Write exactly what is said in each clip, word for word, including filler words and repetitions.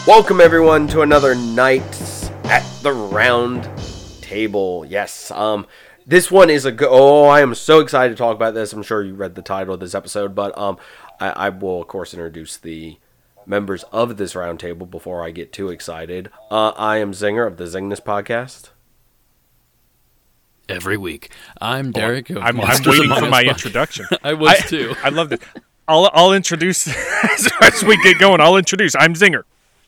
Welcome everyone to another night at the round table. Yes, um, this one is a go- oh, I am so excited to talk about this. I'm sure you read the title of this episode, but um, I, I will of course introduce the members of this round table before I get too excited. Uh, I am Zinger of the Zingness Podcast. Every week, I'm Derek. Oh, I'm, I'm waiting for my introduction. I was I, too. I love it. I'll I'll introduce as, as we get going. I'll introduce. I'm Zinger.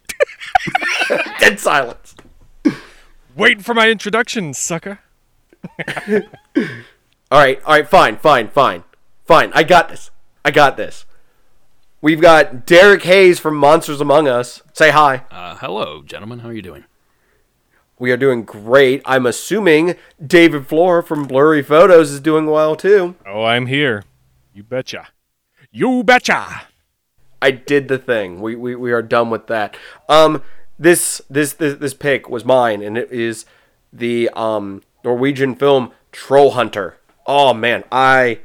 Dead silence. Waiting for my introduction, sucker. all right, all right, fine, fine, fine, fine. I got this. I got this. We've got Derek Hayes from Monsters Among Us. Say hi. Uh, hello, gentlemen. How are you doing? We are doing great. I'm assuming David Flora from Blurry Photos is doing well too. Oh, I'm here. You betcha. You betcha. I did the thing. We we, we are done with that. Um, this this this this pick was mine, and it is the um Norwegian film Troll Hunter. Oh man, I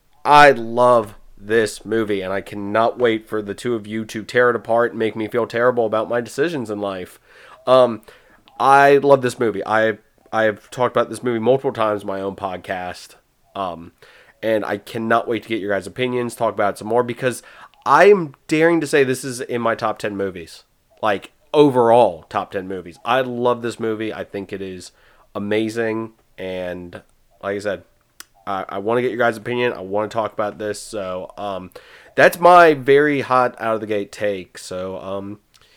I love this movie, and I cannot wait for the two of you to tear it apart and make me feel terrible about my decisions in life. Um, I love this movie. I I've talked about this movie multiple times in my own podcast. Um, and I cannot wait to get your guys' opinions, talk about it some more, because I'm daring to say this is in my top ten movies. Like, overall top ten movies. I love this movie. I think it is amazing. And like I said, I, I want to get your guys' opinion. I want to talk about this. So, um, that's my very hot out of the gate take. So, um,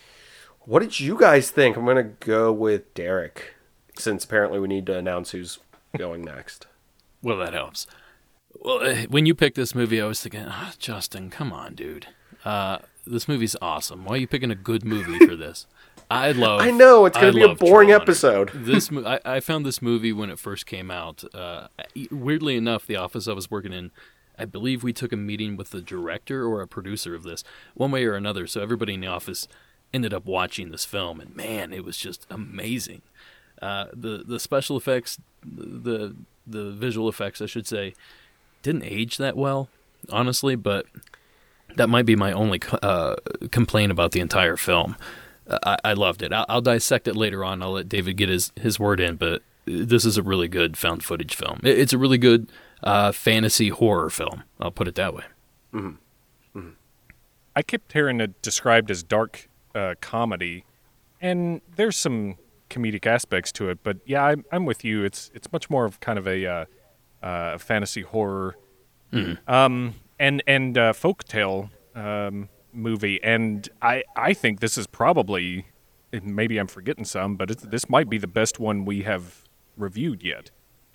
what did you guys think? I'm going to go with Derek, since apparently we need to announce who's going next. Well, that helps. Well, when you picked this movie, I was thinking, oh, Justin, come on, dude. Uh, this movie's awesome. Why are you picking a good movie for this? I love. I know it's going to be a boring Troll episode. This I, I found this movie when it first came out. Uh, weirdly enough, the office I was working in, I believe we took a meeting with the director or a producer of this, one way or another. So everybody in the office ended up watching this film, and man, it was just amazing. Uh, the the special effects, the the visual effects, I should say, didn't age that well, honestly, but that might be my only uh, complaint about the entire film. Uh, I, I loved it. I'll, I'll dissect it later on. I'll let David get his, his word in, but this is a really good found footage film. It, it's a really good uh, fantasy horror film. I'll put it that way. Mm-hmm. Mm-hmm. I kept hearing it described as dark uh, comedy, and there's some comedic aspects to it. But yeah, I'm, I'm with you. It's it's much more of kind of a uh, uh, fantasy horror. Mm-hmm. Um, and and uh, folktale um, movie, and I, I think this is probably, maybe I'm forgetting some, but it's, this might be the best one we have reviewed yet.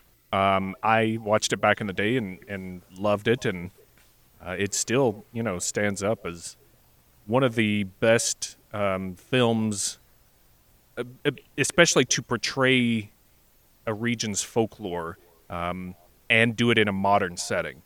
Um, I watched it back in the day and, and loved it, and uh, it still, you know, stands up as one of the best um, films, uh, especially to portray a region's folklore um, and do it in a modern setting.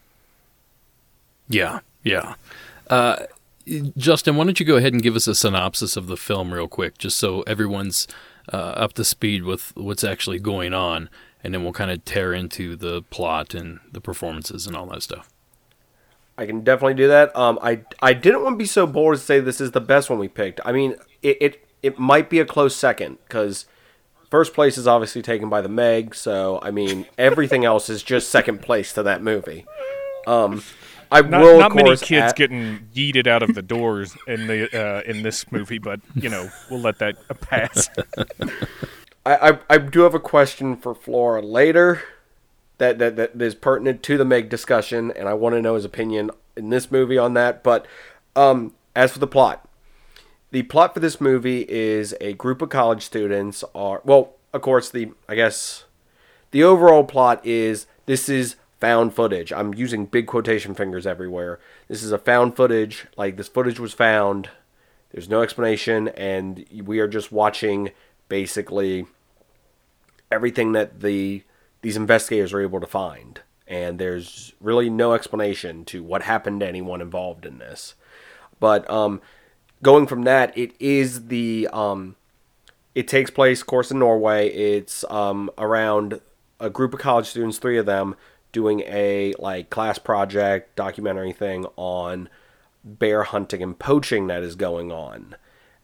Yeah, yeah. Uh, Justin, why don't you go ahead and give us a synopsis of the film real quick, just so everyone's uh, up to speed with what's actually going on, and then we'll kind of tear into the plot and the performances and all that stuff. I can definitely do that. Um, I I didn't want to be so bold to say this is the best one we picked. I mean, it it, it might be a close second, because first place is obviously taken by The Meg, so, I mean, everything else is just second place to that movie. Um... I not, will, not of many course, kids at... getting yeeted out of the doors in the uh, in this movie, but you know we'll let that pass. I, I I do have a question for Flora later that, that that is pertinent to the Meg discussion, and I want to know his opinion in this movie on that. But um, as for the plot, the plot for this movie is a group of college students are well, of course, the I guess the overall plot is this is found footage. I'm using big quotation fingers everywhere. This is a found footage. Like, this footage was found. There's no explanation, and we are just watching basically everything that the these investigators are able to find. And there's really no explanation to what happened to anyone involved in this. But um, going from that, it is the um, it takes place, of course, in Norway. It's um, around a group of college students, three of them, doing a like class project documentary thing on bear hunting and poaching that is going on.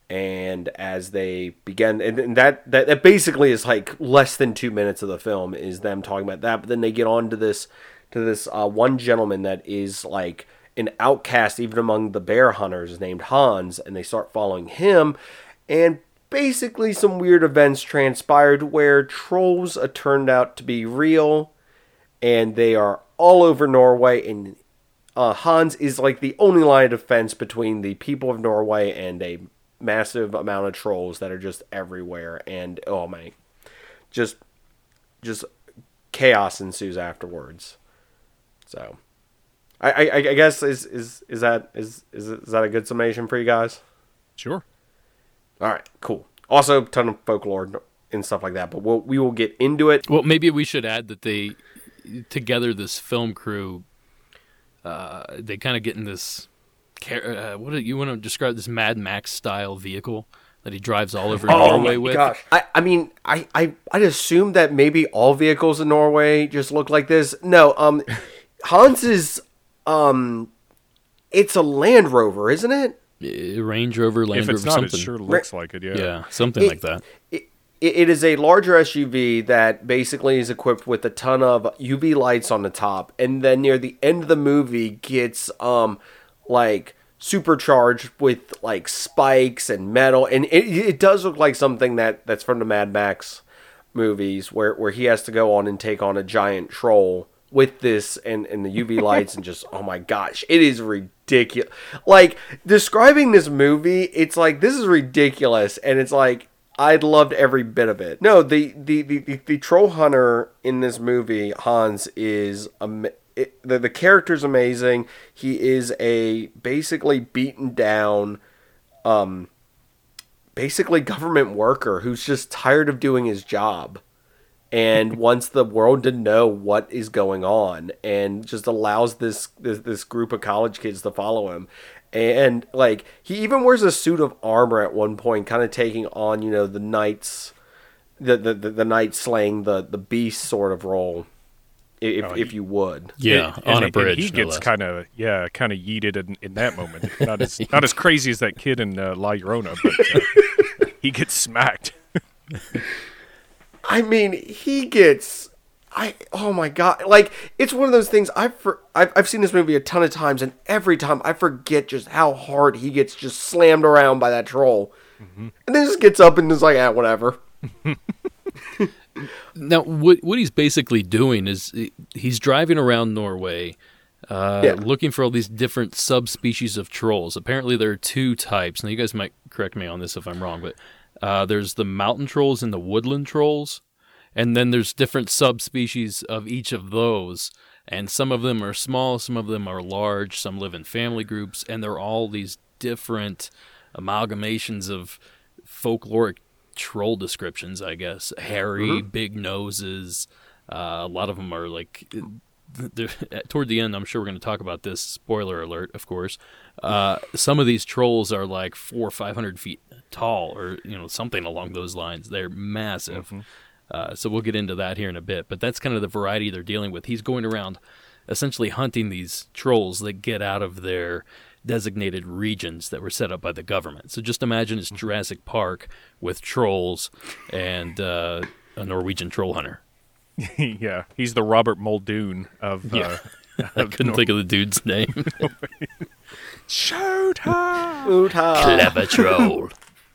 And as they begin, and, and that, that that basically is like less than two minutes of the film is them talking about that. But then they get on to this to this uh, one gentleman that is like an outcast even among the bear hunters named Hans, and they start following him. And basically some weird events transpired where trolls are turned out to be real, and they are all over Norway, and uh, Hans is like the only line of defense between the people of Norway and a massive amount of trolls that are just everywhere. And oh my, just just chaos ensues afterwards. So I, I, I guess is is is that is is is that a good summation for you guys? Sure. All right, cool. Also, a ton of folklore and stuff like that, but we'll, we will get into it. Well, maybe we should add that they, together, this film crew, uh, they kind of get in this, uh, what do you want to describe this Mad Max style vehicle that he drives all over Oh Norway my with? gosh! I, I mean, I, I I'd assume that maybe all vehicles in Norway just look like this. No, um, Hans's, um, it's a Land Rover, isn't it? Uh, Range Rover, Land If Rover, it's not, something. it sure looks like it. Yeah. Yeah, something It- like that. It, it is a larger S U V that basically is equipped with a ton of U V lights on the top, and then near the end of the movie gets um like supercharged with like spikes and metal, and it, it does look like something that that's from the Mad Max movies where where he has to go on and take on a giant troll with this and, and the U V lights and just, oh my gosh, it is ridiculous. Like, describing this movie, it's like, this is ridiculous, and it's like, I loved every bit of it. No, the the, the, the, the troll hunter in this movie, Hans, is am- it, the, the character's amazing. He is a basically beaten down, um, basically government worker who's just tired of doing his job and wants the world to know what is going on, and just allows this, this this group of college kids to follow him. And like, he even wears a suit of armor at one point, kind of taking on, you know, the knights, the the the, the knight slaying the the beast sort of role, if Oh, if you would. Yeah, And- on and- a bridge. And he no gets less. kind of yeah, kind of yeeted in, in that moment. Not as not as crazy as that kid in uh, La Llorona, but uh, he gets smacked. I mean, he gets, I oh my god, like, it's one of those things. I've for, I've I've seen this movie a ton of times, and every time I forget just how hard he gets just slammed around by that troll, mm-hmm. and then just gets up and is like, ah, whatever. Now, what what he's basically doing is he- he's driving around Norway, uh, Yeah. looking for all these different subspecies of trolls. Apparently, there are two types. Now, you guys might correct me on this if I'm wrong, but uh, there's the mountain trolls and the woodland trolls, and then there's different subspecies of each of those. And some of them are small, some of them are large, some live in family groups, and they're all these different amalgamations of folkloric troll descriptions, I guess. Hairy, Mm-hmm. big noses. Uh, a lot of them are like, they're- toward the end, I'm sure we're going to talk about this. Spoiler alert, of course. Uh, some of these trolls are like four or five hundred feet tall, or you know, something along those lines. They're massive. Uh, so we'll get into that here in a bit. But that's kind of the variety they're dealing with. He's going around essentially hunting these trolls that get out of their designated regions that were set up by the government. So just imagine it's Jurassic Park with trolls and uh, a Norwegian troll hunter. Yeah, he's the Robert Muldoon of. Yeah. Uh, I couldn't think of the dude's name. Shoot her! Oota. Clever troll.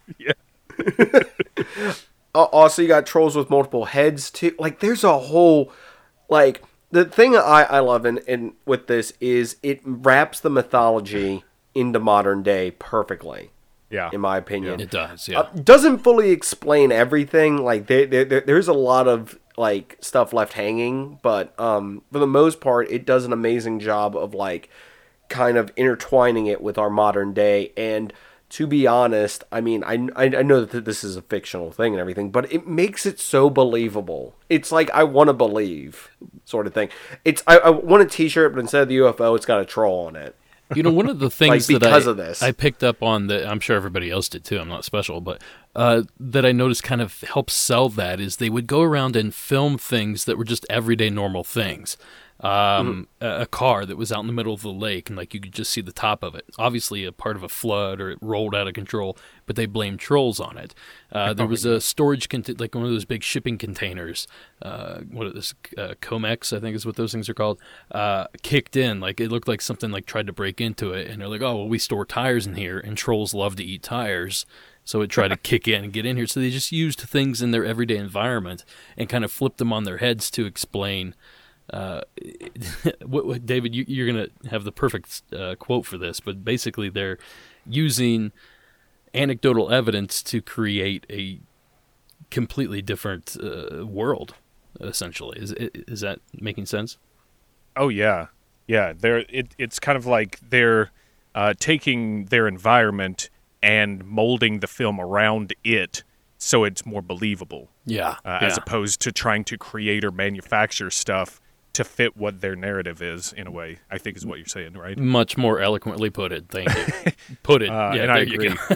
Uh, also, you got trolls with multiple heads too. Like, there's a whole, like, the thing I, I love in, in with this is it wraps the mythology into modern day perfectly, Yeah, in my opinion. It does, yeah. Uh, doesn't fully explain everything. Like, there, there, there- there's a lot of like stuff left hanging, but um, for the most part, it does an amazing job of like kind of intertwining it with our modern day. And to be honest, I mean, I, I, I know that this is a fictional thing and everything, but it makes it so believable. It's like, I want to believe sort of thing. It's I, I want a t-shirt, but instead of the U F O, it's got a troll on it. You know, one of the things Like, that because I, of this. I picked up on that I'm sure everybody else did too. I'm not special, but uh, that I noticed kind of helps sell that is they would go around and film things that were just everyday normal things. Um, mm-hmm. a, a car that was out in the middle of the lake, and like you could just see the top of it. Obviously, a part of a flood, or it rolled out of control. But they blamed trolls on it. Uh, there was a storage, cont- like one of those big shipping containers. Uh, what is this? Uh, Comex, I think is what those things are called. Uh, kicked in, like it looked like something like tried to break into it, and they're like, "Oh, well, we store tires in here, and trolls love to eat tires." So it tried to kick in and get in here. So they just used things in their everyday environment and kind of flipped them on their heads to explain. Uh, what, what, David, you, you're going to have the perfect uh, quote for this, but basically they're using anecdotal evidence to create a completely different uh, world, essentially. Is is that making sense? Oh, yeah. Yeah, they're, it, it's kind of like they're uh, taking their environment and molding the film around it so it's more believable. Yeah, uh, yeah. As opposed to trying to create or manufacture stuff to fit what their narrative is, in a way, I think is what you're saying, right? Much more eloquently put it. Thank you. Put it. Uh, yeah, and there I you agree. go.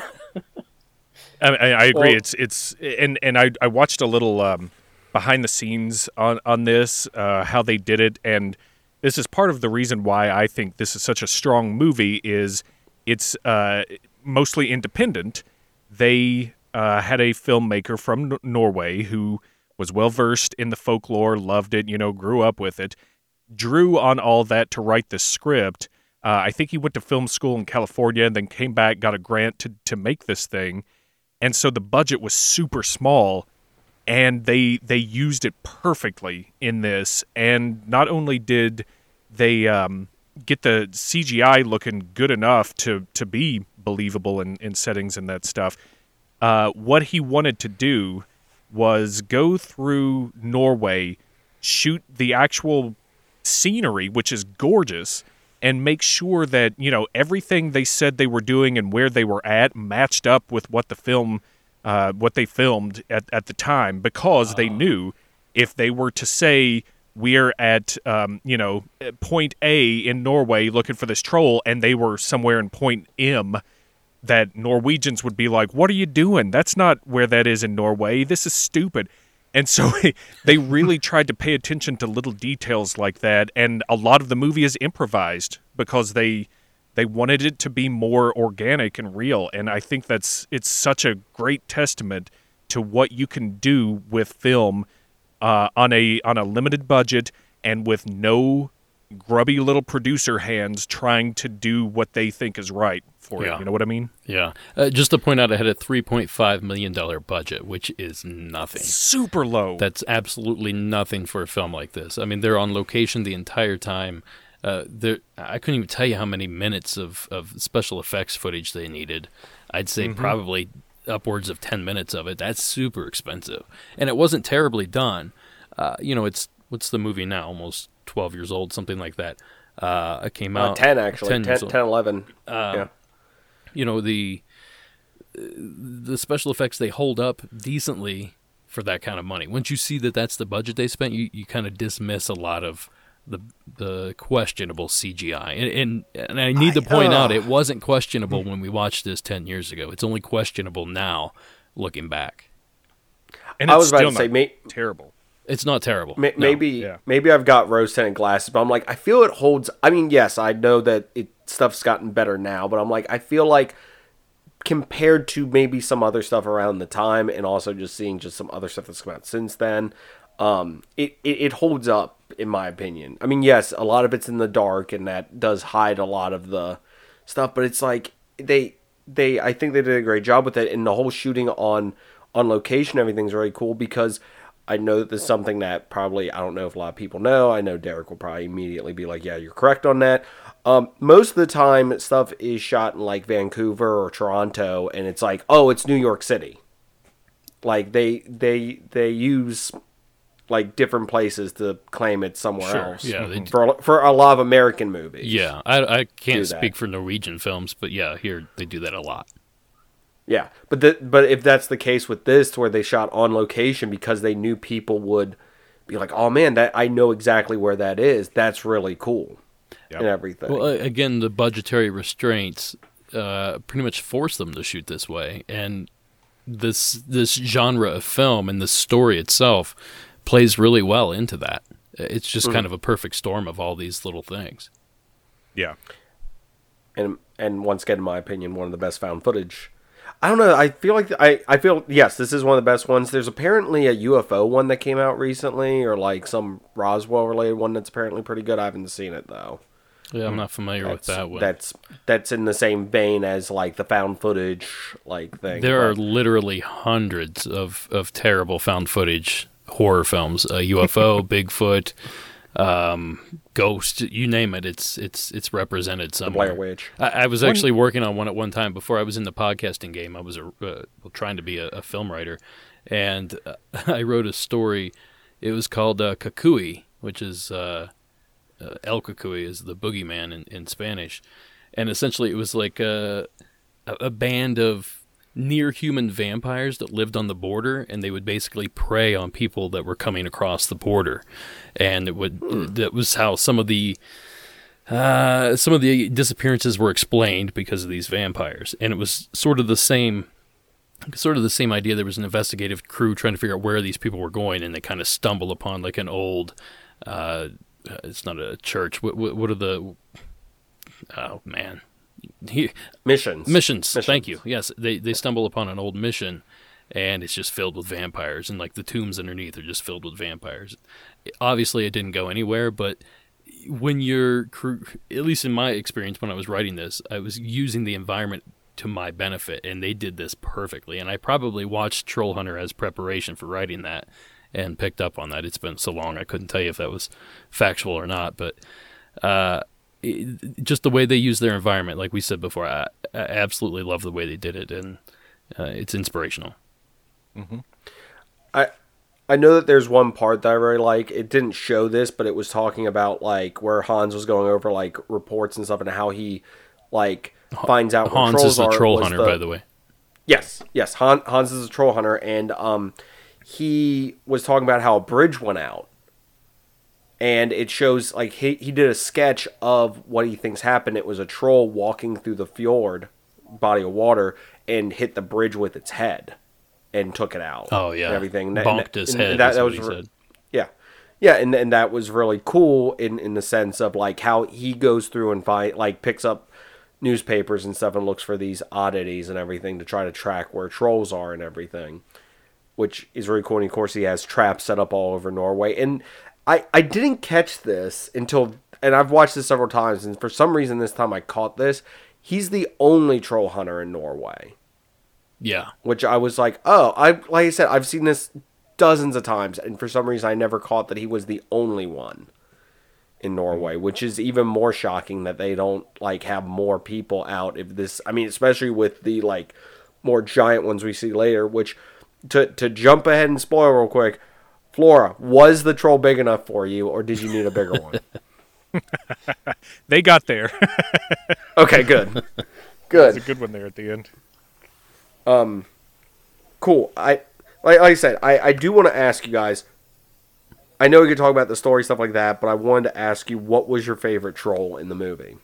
I, I, I agree. Well, it's it's and and I I watched a little um, behind the scenes on on this, uh, how they did it, and this is part of the reason why I think this is such a strong movie. Is it's uh, mostly independent. They uh, had a filmmaker from N- Norway who was well-versed in the folklore, loved it, you know, grew up with it, drew on all that to write the script. Uh, I think he went to film school in California and then came back, got a grant to, to make this thing. And so the budget was super small, and they they used it perfectly in this. And not only did they um, get the C G I looking good enough to, to be believable in, in settings and that stuff, uh, what he wanted to do was go through Norway, shoot the actual scenery, which is gorgeous, and make sure that, you know, everything they said they were doing and where they were at matched up with what the film, uh, what they filmed at, at the time, because oh. they knew if they were to say we're at, um, you know, point A in Norway looking for this troll, and they were somewhere in point M, that Norwegians would be like, what are you doing? That's not where that is in Norway. This is stupid. And so they really tried to pay attention to little details like that. And a lot of the movie is improvised because they they wanted it to be more organic and real. And I think that's it's such a great testament to what you can do with film uh, on a on a limited budget and with no grubby little producer hands trying to do what they think is right for yeah. it. You know what I mean? Yeah. Uh, just to point out, I had a three point five million dollars budget, which is nothing. Super low. That's absolutely nothing for a film like this. I mean, they're on location the entire time. Uh, there, I couldn't even tell you how many minutes of, of special effects footage they needed. I'd say mm-hmm. probably upwards of ten minutes of it. That's super expensive. And it wasn't terribly done. Uh, you know, it's what's the movie now? Almost twelve years old, something like that. Uh, it came out. Uh, ten, actually. ten, ten, ten, ten eleven. Uh, yeah. You know, the the special effects, they hold up decently for that kind of money. Once you see that that's the budget they spent, you, you kind of dismiss a lot of the the questionable C G I. And and, and I need to point I, uh, out, it wasn't questionable when we watched this ten years ago. It's only questionable now, looking back. And it's I was about still to say, may, terrible. It's not terrible. May, no. Maybe yeah. maybe I've got rose-tinted glasses, but I'm like, I feel it holds. I mean, yes, I know that it stuff's gotten better now, but I'm like, I feel like compared to maybe some other stuff around the time, and also just seeing just some other stuff that's come out since then, um, it, it, it holds up, in my opinion. I mean, yes, a lot of it's in the dark, and that does hide a lot of the stuff, but it's like, they, they I think they did a great job with it, and the whole shooting on, on location, everything's really cool, because I know that this is something that probably, I don't know if a lot of people know. I know Derek will probably immediately be like, yeah, you're correct on that. Um, most of the time, stuff is shot in like Vancouver or Toronto, and it's like, oh, it's New York City. Like they they they use like different places to claim it's somewhere sure. else. Yeah, they for for a lot of American movies. Yeah, I I can't speak for Norwegian films, but yeah, here they do that a lot. Yeah, but the, but if that's the case with this, where they shot on location because they knew people would be like, oh man, that I know exactly where that is. That's really cool. Yep. And everything. Well, again, the budgetary restraints uh, pretty much force them to shoot this way, and this this genre of film and the story itself plays really well into that. It's just mm-hmm. kind of a perfect storm of all these little things. Yeah. And and once again, in my opinion, one of the best found footage. I don't know. I feel like I, I feel yes, this is one of the best ones. There's apparently a U F O one that came out recently, or like some Roswell related one that's apparently pretty good. I haven't seen it though. Yeah, I'm not familiar that's, with that one. That's that's in the same vein as like the found footage like thing. There but. are literally hundreds of, of terrible found footage horror films. Uh, U F O, Bigfoot, um, Ghost, you name it. It's it's it's represented somewhere. The Blair Witch. I, I was actually working on one at one time before I was in the podcasting game. I was a, uh, trying to be a, a film writer, and uh, I wrote a story. It was called uh, Kukui, which is uh, uh, El Kukui is the boogeyman in, in Spanish, and essentially it was like a a, a band of near human vampires that lived on the border, and they would basically prey on people that were coming across the border, and it would mm. that was how some of the uh, some of the disappearances were explained because of these vampires, and it was sort of the same sort of the same idea. There was an investigative crew trying to figure out where these people were going, and they kind of stumble upon like an old uh, it's not a church. What, what, what are the oh man He, missions. missions missions thank you. Yes, they they stumble upon an old mission, and it's just filled with vampires, and like the tombs underneath are just filled with vampires. Obviously it didn't go anywhere, but when you're, at least in my experience when I was writing this, I was using the environment to my benefit, and they did this perfectly. And I probably watched Troll Hunter as preparation for writing that and picked up on that. It's been so long I couldn't tell you if that was factual or not, but uh It, just the way they use their environment, like we said before, I, I absolutely love the way they did it, and uh, it's inspirational. Mm-hmm. I I know that there's one part that I really like. It didn't show this, but it was talking about like where Hans was going over like reports and stuff, and how he like finds out Hans where trolls is the are. troll hunter, the, by the way. Yes, yes, Han, Hans is a troll hunter, and um, he was talking about how a bridge went out. And it shows, like, he, he did a sketch of what he thinks happened. It was a troll walking through the fjord, body of water, and hit the bridge with its head and took it out. Oh, yeah. And everything. Bonked his and, head, and that, is that what was he re- said. Yeah. Yeah, and, and that was really cool in, in the sense of, like, how he goes through and, find, like, picks up newspapers and stuff and looks for these oddities and everything to try to track where trolls are and everything, which is really cool. And, of course, he has traps set up all over Norway. And I, I didn't catch this until, and I've watched this several times, and for some reason this time I caught this. He's the only troll hunter in Norway. Yeah. Which I was like, oh, I like I said, I've seen this dozens of times, and for some reason I never caught that he was the only one in Norway, which is even more shocking that they don't like have more people out. If this, I mean, especially with the like more giant ones we see later, which to to jump ahead and spoil real quick, Flora, was the troll big enough for you, or did you need a bigger one? They got there. Okay, good. Good. There's a good one there at the end. Um, cool. I like, like I said, I, I do want to ask you guys. I know we could talk about the story, stuff like that, but I wanted to ask you, what was your favorite troll in the movie?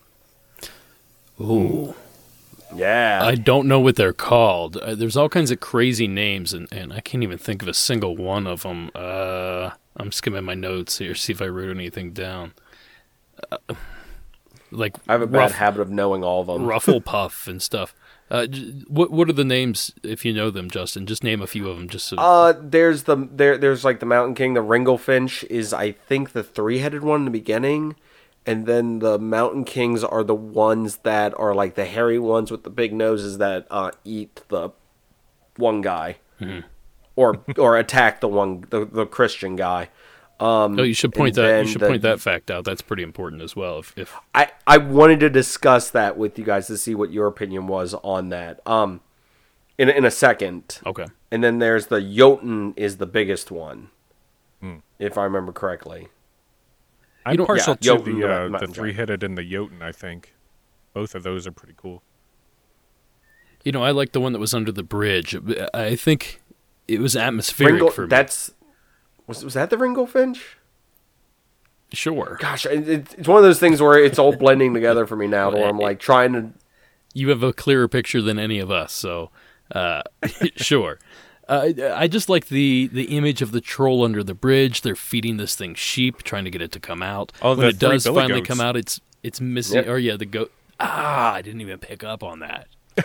Ooh. Yeah. I don't know what they're called. Uh, there's all kinds of crazy names, and, and I can't even think of a single one of them. Uh, I'm skimming my notes here, see if I wrote anything down. Uh, like I have a bad Ruff, habit of knowing all of them. Rufflepuff and stuff. Uh, j- what what are the names, if you know them, Justin? Just name a few of them. Just so... Uh, there's the there there's like the Mountain King. The Ringlefinch is, I think, the three-headed one in the beginning. And then the Mountain Kings are the ones that are like the hairy ones with the big noses that uh, eat the one guy, mm-hmm. or or attack the one the, the Christian guy. Um, oh, you should point that you should the, point that fact out. That's pretty important as well. If, if I I wanted to discuss that with you guys to see what your opinion was on that. Um, in in a second. Okay. And then there's the Jotun is the biggest one, hmm. if I remember correctly. I'm You don't- partial yeah, to Jotun, the the uh, the mountain three-headed and the Jotun, I think. Both of those are pretty cool. You know, I like the one that was under the bridge. I think it was atmospheric Ringle, for me. that's was was that the Ringlefinch? Sure. Gosh, it, it's one of those things where it's all blending together for me now, where I'm like trying to. You have a clearer picture than any of us, so uh, sure. Uh, I just like the, the image of the troll under the bridge. They're feeding this thing sheep, trying to get it to come out. Oh, when the it does three billy finally goats. come out, it's it's missing. Yep. Or yeah, the goat. Ah, I didn't even pick up on that.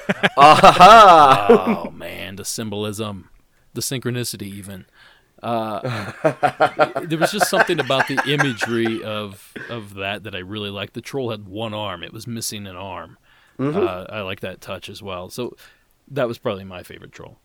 Aha! Oh man, the symbolism, the synchronicity, even. Uh, there was just something about the imagery of of that that I really liked. The troll had one arm; it was missing an arm. Mm-hmm. Uh, I like that touch as well. So that was probably my favorite troll.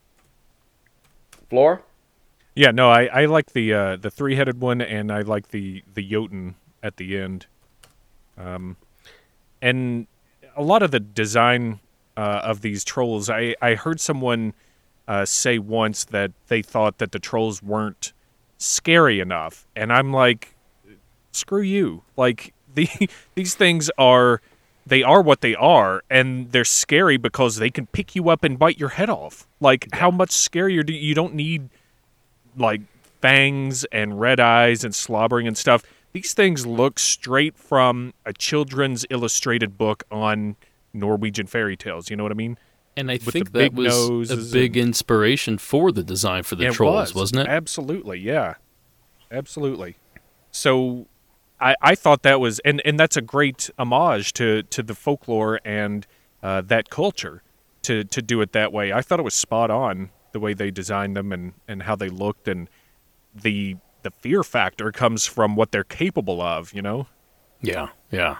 Floor? Yeah, no, I, I like the uh, the three headed one, and I like the the Jotun at the end. Um, and a lot of the design uh, of these trolls, I I heard someone uh, say once that they thought that the trolls weren't scary enough, and I'm like, screw you! Like the these things are. They are what they are, and they're scary because they can pick you up and bite your head off. Like, yeah. How much scarier do you, you don't need, like, fangs and red eyes and slobbering and stuff. These things look straight from a children's illustrated book on Norwegian fairy tales. You know what I mean? And I With think the that big was a big and, inspiration for the design for the it trolls, was. wasn't it? Absolutely, yeah. Absolutely. So I, I thought that was, and, and that's a great homage to, to the folklore and uh, that culture to, to do it that way. I thought it was spot on the way they designed them and, and how they looked, and the the fear factor comes from what they're capable of, you know? Yeah, yeah.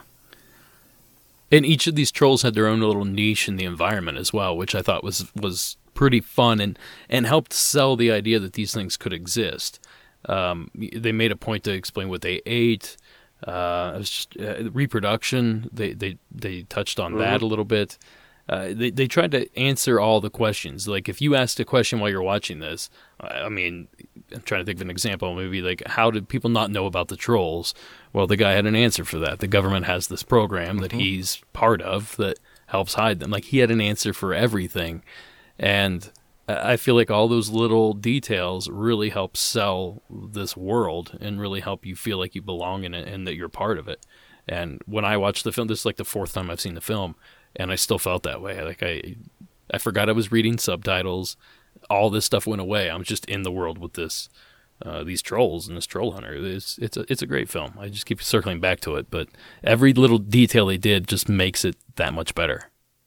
And each of these trolls had their own little niche in the environment as well, which I thought was was pretty fun and, and helped sell the idea that these things could exist. Um, they made a point to explain what they ate. Uh, it was just uh, reproduction. They they they touched on mm-hmm. that a little bit. Uh, they they tried to answer all the questions. Like if you asked a question while you're watching this, I mean, I'm trying to think of an example. Maybe like, how did people not know about the trolls? Well, the guy had an answer for that. The government has this program that mm-hmm. he's part of that helps hide them. Like he had an answer for everything, and I feel like all those little details really help sell this world and really help you feel like you belong in it and that you're part of it. And when I watched the film, this is like the fourth time I've seen the film, and I still felt that way. Like I, I forgot I was reading subtitles. All this stuff went away. I was just in the world with this, uh, these trolls and this troll hunter. It's it's a it's a great film. I just keep circling back to it, but every little detail they did just makes it that much better.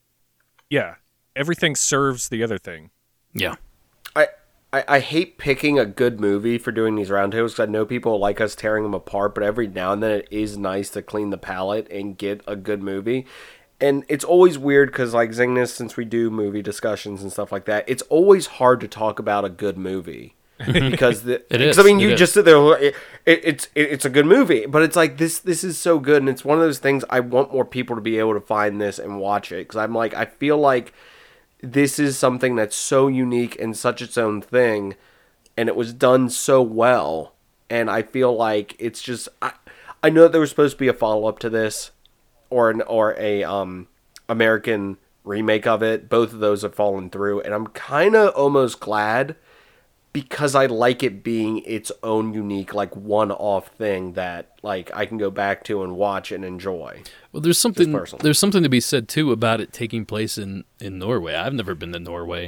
Yeah, everything serves the other thing. Yeah. I, I, I hate picking a good movie for doing these roundtables because I know people like us tearing them apart, but every now and then it is nice to clean the palette and get a good movie. And it's always weird because, like, Zingness, since we do movie discussions and stuff like that, it's always hard to talk about a good movie. Because the, it is. I mean, you it just sit there, it, it, it's it, it's a good movie, but it's like, this this is so good, and it's one of those things I want more people to be able to find this and watch it, because I'm like, I feel like this is something that's so unique and such its own thing, and it was done so well, and I feel like it's just, I, I know that there was supposed to be a follow-up to this, or an or a um American remake of it. Both of those have fallen through, and I'm kind of almost glad, because I like it being its own unique, like, one-off thing that, like, I can go back to and watch and enjoy. Well, there's something there's something to be said too about it taking place in, in Norway. I've never been to Norway,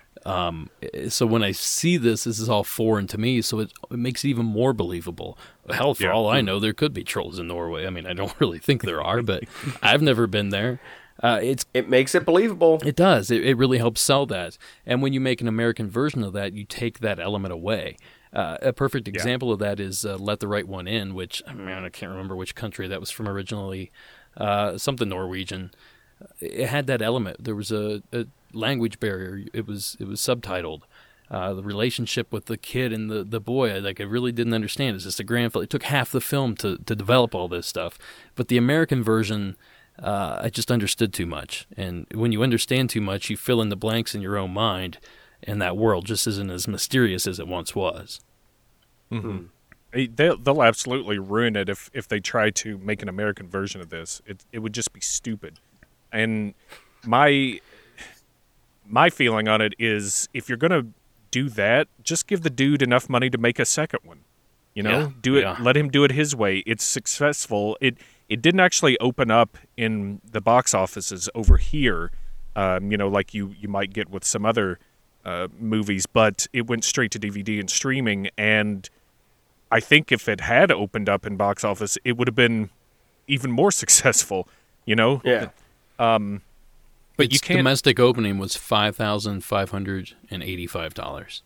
um, so when I see this, this is all foreign to me. So it, it makes it even more believable. Hell, for yeah. all I know, there could be trolls in Norway. I mean, I don't really think there are, but I've never been there. Uh, it's it makes it believable. It does. It, it really helps sell that. And when you make an American version of that, you take that element away. Uh, a perfect example yeah. of that is uh, Let the Right One In, which, I mean, I can't remember which country that was from originally, uh, something Norwegian. It had that element. There was a, a language barrier. It was it was subtitled. Uh, the relationship with the kid and the, the boy, I, like I really didn't understand. It's just a grandfather. It took half the film to, to develop all this stuff. But the American version, uh, I just understood too much. And when you understand too much, you fill in the blanks in your own mind, and that world just isn't as mysterious as it once was. Mm-hmm. They'll, they'll absolutely ruin it if, if they try to make an American version of this. It it would just be stupid. And my my feeling on it is, if you're going to do that, just give the dude enough money to make a second one. You know, yeah, do it. Yeah. Let him do it his way. It's successful. It it didn't actually open up in the box offices over here. Um, you know, like you you might get with some other uh, movies, but it went straight to D V D and streaming. And I think if it had opened up in box office, it would have been even more successful. You know? Yeah. Um, but its you can't domestic opening was five thousand five hundred and eighty-five dollars.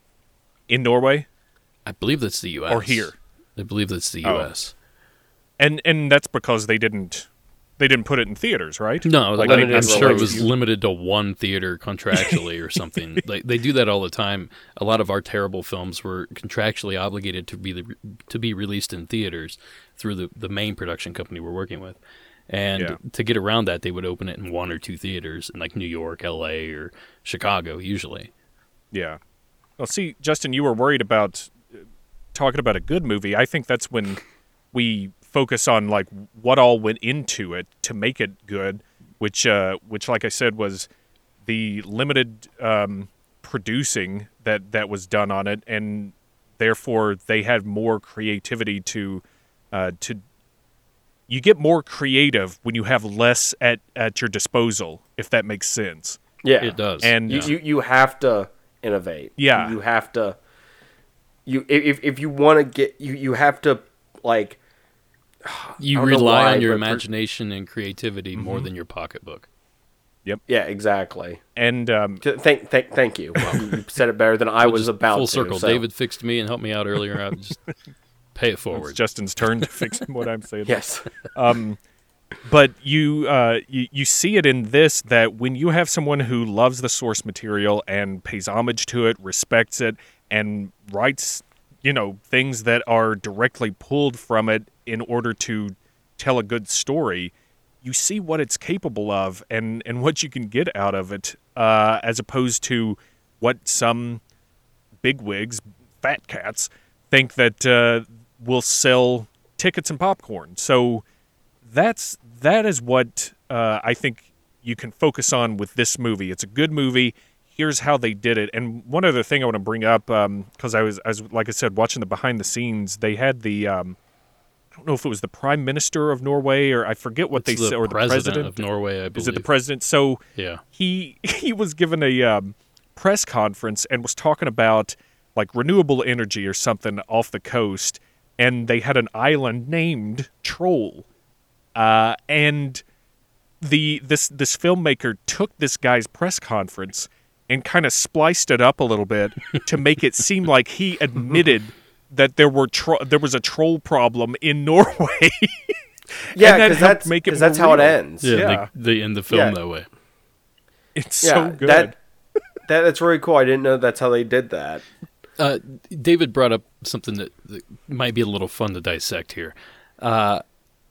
in Norway I believe that's the U S or here. I believe that's the Oh. U S And and that's because they didn't they didn't put it in theaters, right? No, Like, like, limited I'm sure it release. was limited to one theater contractually or something. Like they do that all the time. A lot of our terrible films were contractually obligated to be the, to be released in theaters through the, the main production company we're working with. And Yeah. to get around that, they would open it in one or two theaters in like New York, L A, or Chicago usually. Yeah. Well, see, Justin, you were worried about uh, talking about a good movie. I think that's when we focus on like what all went into it to make it good, which, uh, which, like I said, was the limited um, producing that that was done on it, and therefore they had more creativity to uh, to. You get more creative when you have less at, at your disposal, if that makes sense. Yeah. It does. And You, yeah. you you have to innovate. Yeah. You have to. You if if you want to get you you have to like. you I don't know rely why, on your but for- imagination and creativity more than your pocketbook. Yeah, exactly. And um, Th- Thank thank thank you. Well, you said it better than I was Just about full to. circle. so- David fixed me and helped me out earlier. I just pay it it's forward. Justin's turn to fix what I'm saying. Yes. Um, but you, uh, you you see it in this that when you have someone who loves the source material and pays homage to it, respects it, and writes, you know, things that are directly pulled from it in order to tell a good story, you see what it's capable of and, and what you can get out of it, uh, as opposed to what some bigwigs, fat cats, think that uh, will sell tickets and popcorn. So that's that is what uh, I think you can focus on with this movie. It's a good movie. Here's how they did it. And one other thing I want to bring up, because I was, I was, like I said, watching the behind the scenes. They had the, um, I don't know if it was the Prime Minister of Norway or I forget what It's they said, the or the president, president of Norway, I believe. Is it the president? So Yeah. he he was given a um, press conference and was talking about like renewable energy or something off the coast, and they had an island named Troll, uh, and the this this filmmaker took this guy's press conference and kind of spliced it up a little bit to make it seem like he admitted that there were tro- there was a troll problem in Norway. Yeah, that because helped that's make it because that's more how it real. ends. Yeah, Yeah. They, they end the film Yeah. that way. It's Yeah, so good. That, that that's really cool. I didn't know that's how they did that. Uh, David brought up something that, that might be a little fun to dissect here. Uh,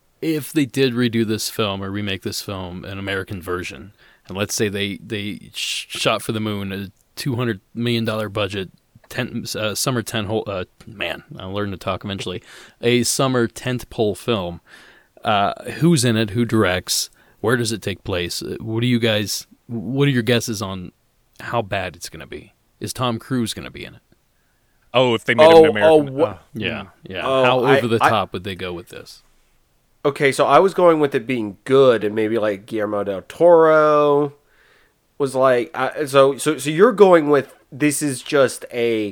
if they did redo this film or remake this film, an American version, and let's say they they sh- shot for the moon, a two hundred million dollars budget, ten, uh, summer ten hole, uh, man, I'll learn to talk eventually, a summer tent pole film. Uh, who's in it? Who directs? Where does it take place? Uh, What do you guys? What are your guesses on how bad it's going to be? Is Tom Cruise going to be in it? Oh, if they made Oh, him an American. oh, what- uh, Yeah, yeah. Oh, how I- over the I- top would they go with this? Okay, so I was going with it being good, and maybe like Guillermo del Toro was like. Uh, so so so you're going with this is just a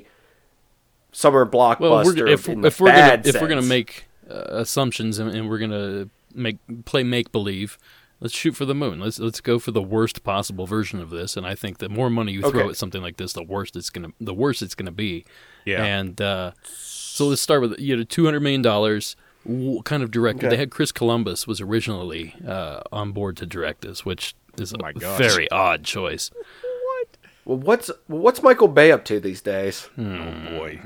summer blockbuster. Well, we're, if in the if we're gonna bad if we're gonna sense. make uh, assumptions and, and we're gonna make play make believe, let's shoot for the moon. Let's let's go for the worst possible version of this. And I think the more money you throw Okay. at something like this, the worse it's gonna the worse it's gonna be. Yeah. And uh, so let's start with you know two hundred million dollars. What kind of director? Okay. They had Chris Columbus was originally uh, on board to direct this, which is a my gosh. very odd choice. Well, what's well, what's Michael Bay up to these days? Oh boy.